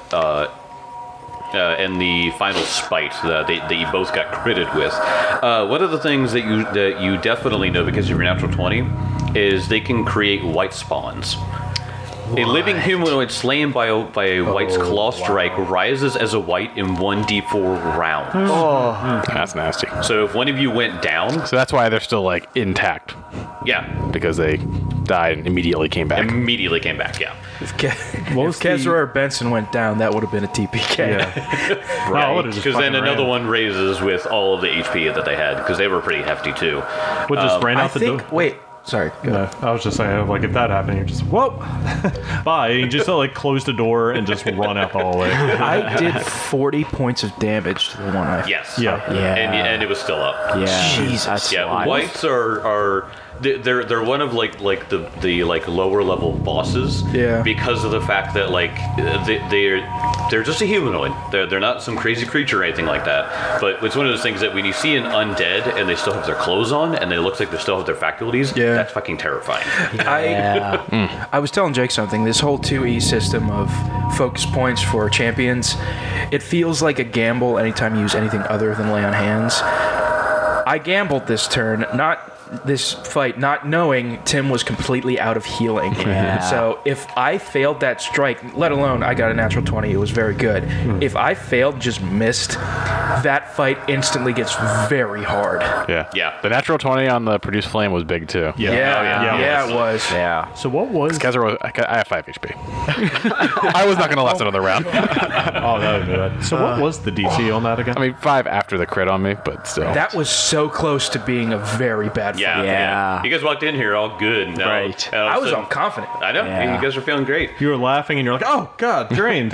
and the final spite that you both got critted with. One of the things that you definitely know because of your natural 20 is they can create white spawns. A living humanoid slain by a white's claw strike rises as a white in 1d4 rounds. That's nasty. So if one of you went down, So that's why they're still like intact, yeah, because they died and immediately came back. Immediately came back. Yeah. If was the- Kezra or Benson went down, that would have been a TPK. I would've just Because then fucking another ran. one raises with all of the HP that they had because they were pretty hefty too. Would just ran I out the door. think. Wait, sorry. Go. No, I was just saying, like, if that happened, you're just, whoa, bye. And you just, like, close the door and just run out the hallway. I did 40 points of damage to the one I. Yes. Yeah. Yeah. And it was still up. Yeah. Jesus. That's Yeah, wild. whites are they're one of like the like lower level bosses. Yeah. Because of the fact that like they're just a humanoid. They're not some crazy creature or anything like that. But it's one of those things that when you see an undead and they still have their clothes on and they look like they still have their faculties, Yeah. that's fucking terrifying. Yeah. I was telling Jake something. This whole 2E system of focus points for champions, it feels like a gamble anytime you use anything other than lay on hands. I gambled this turn, this fight, not knowing Tim was completely out of healing. Yeah. So if I failed that strike, let alone I got a natural 20, it was very good. If I failed, just missed, that fight instantly gets very hard. Yeah. Yeah. The natural 20 on the Produce Flame was big too. Yeah, it was. Yeah. So what was... Kezra was, I have 5 HP. I was not going to last another round. Oh, that would be bad. So what was the DC on that again? I mean, 5 after the crit on me, but still. That was so close to being a very bad fight. Yeah, Yeah. You guys walked in here all good. And now, Right. all of I a was sudden- all confident. I know. Yeah. You guys are feeling great. You were laughing and you're like, oh, God, drained.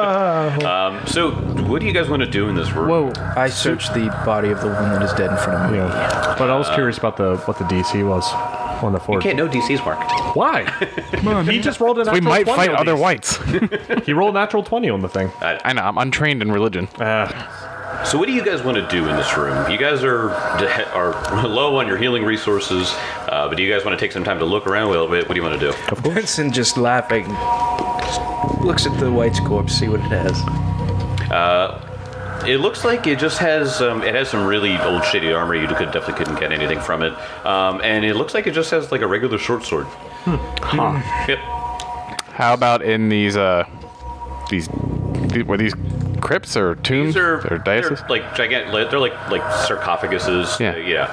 So, what do you guys want to do in this room? Whoa. I searched the body of the one that is dead in front of me. Yeah. But I was curious about what the DC was on the fort. Okay, no DC's marked. Why? He just rolled a natural we might 20 fight on other these. whites. He rolled a natural 20 on the thing. I know, I'm untrained in religion. So, what do you guys want to do in this room? You guys are low on your healing resources, but do you guys want to take some time to look around a little bit? What do you want to do? Benson just laughing. Looks at the white's corpse, see what it has. It looks like it just has some really old shitty armor. You definitely couldn't get anything from it, and it looks like it just has like a regular short sword. Yep. How about in these were these crypts or tombs These are or dioceses? they're like gigantic. They're like sarcophaguses. Yeah.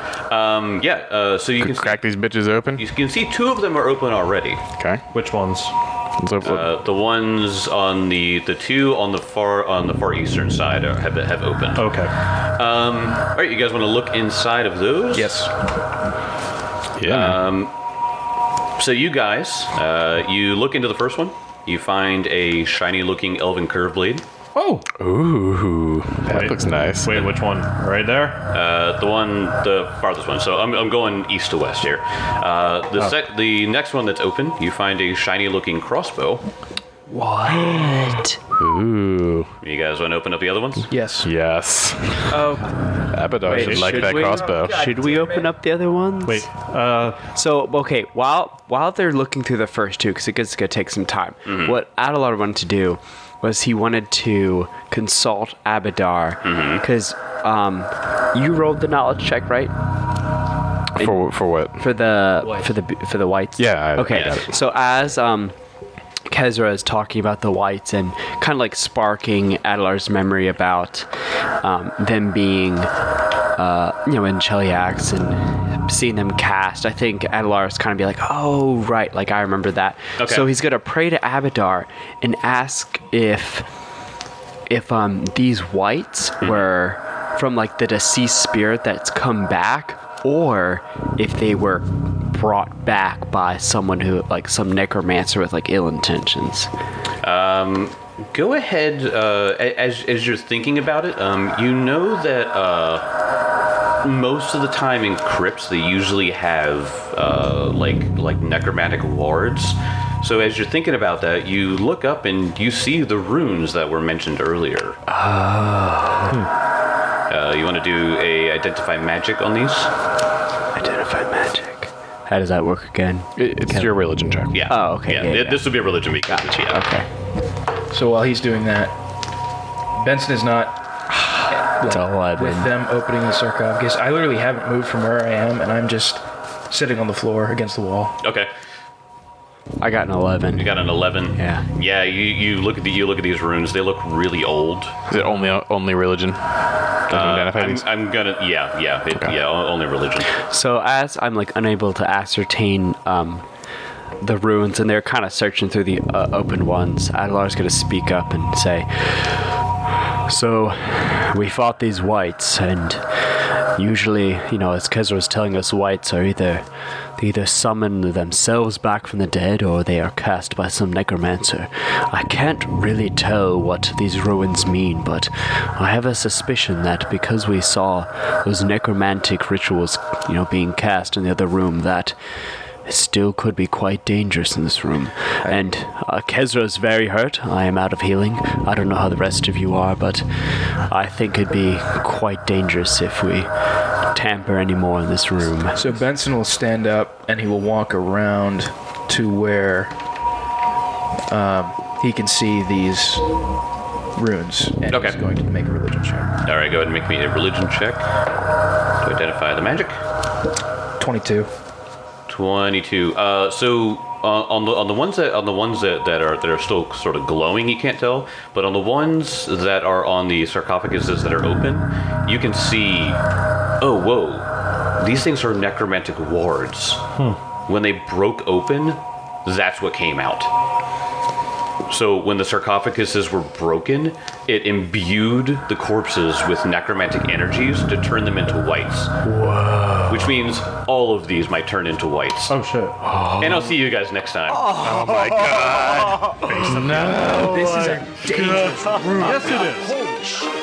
So you can Crack these bitches open. you can see 2 of them are open already. Okay. Which ones? So, The ones on the 2 on the far eastern side have opened. Okay. All right, you guys want to look inside of those? Yes. yeah. So you guys, you look into the first one. You find a shiny-looking elven curve blade. Oh. Ooh, that Wait. looks nice. Wait, which one? Right there? The farthest one. So I'm going east to west here. The next one that's open, you find a shiny-looking crossbow. What? Ooh, You guys want to open up the other ones? Yes. yes. Oh, Abadar Wait, should like should that we? crossbow. Should we open up the other ones? Wait. So, okay, while they're looking through the first 2, because it's going to take some time, what Adelar wanted to do was he wanted to consult Abadar, because you rolled the knowledge check, right? For what? For the whites. Yeah, I Okay. got So as Kezra is talking about the whites and kind of like sparking Adelar's memory about them being, in Cheliax and seeing them cast, I think Adelar is kind of be like, oh, right, like I remember that. Okay. So he's going to pray to Abadar and ask if these whites were from like the deceased spirit that's come back, or if they were brought back by someone who, like some necromancer with like ill intentions. Go ahead. As you're thinking about it, you know that most of the time in crypts they usually have like necromantic wards. So as you're thinking about that, you look up and you see the runes that were mentioned earlier. You want to do a identify magic on these? Identify magic. How does that work again? It's your religion check. Yeah. Oh, okay, yeah. This would be a religion because yeah. Okay. so while he's doing that, Benson is not It's 11. with them opening the sarcophagus. I literally haven't moved from where I am, and I'm just sitting on the floor against the wall. Okay. I got an 11. You got an 11. Yeah. Yeah. You look at these runes. They look really old. Is it only religion? Doesn't identify these? I'm gonna. Yeah. Okay. Only religion. So as I'm like unable to ascertain the ruins, and they're kind of searching through the open ones. Adelar's going to speak up and say, "So, we fought these whites, and usually, as Kezra was telling us, whites are they either summon themselves back from the dead, or they are cast by some necromancer. I can't really tell what these ruins mean, but I have a suspicion that because we saw those necromantic rituals, being cast in the other room, that it still could be quite dangerous in this room. And Kezra is very hurt. I am out of healing. I don't know how the rest of you are, but I think it'd be quite dangerous if we tamper anymore in this room." So Benson will stand up and he will walk around to where he can see these runes, and Okay. he's going to make a religion check. All right, go ahead and make me a religion check to identify the magic. 22. 22. So on the ones that are still sort of glowing, you can't tell. But on the ones that are on the sarcophaguses that are open, you can see. Oh, whoa! These things are necromantic wards. When they broke open, that's what came out. So when the sarcophaguses were broken, it imbued the corpses with necromantic energies to turn them into whites. Whoa. Which means all of these might turn into whites. Oh shit! And I'll see you guys next time. Oh my god! This is a dangerous room. Yes, it is.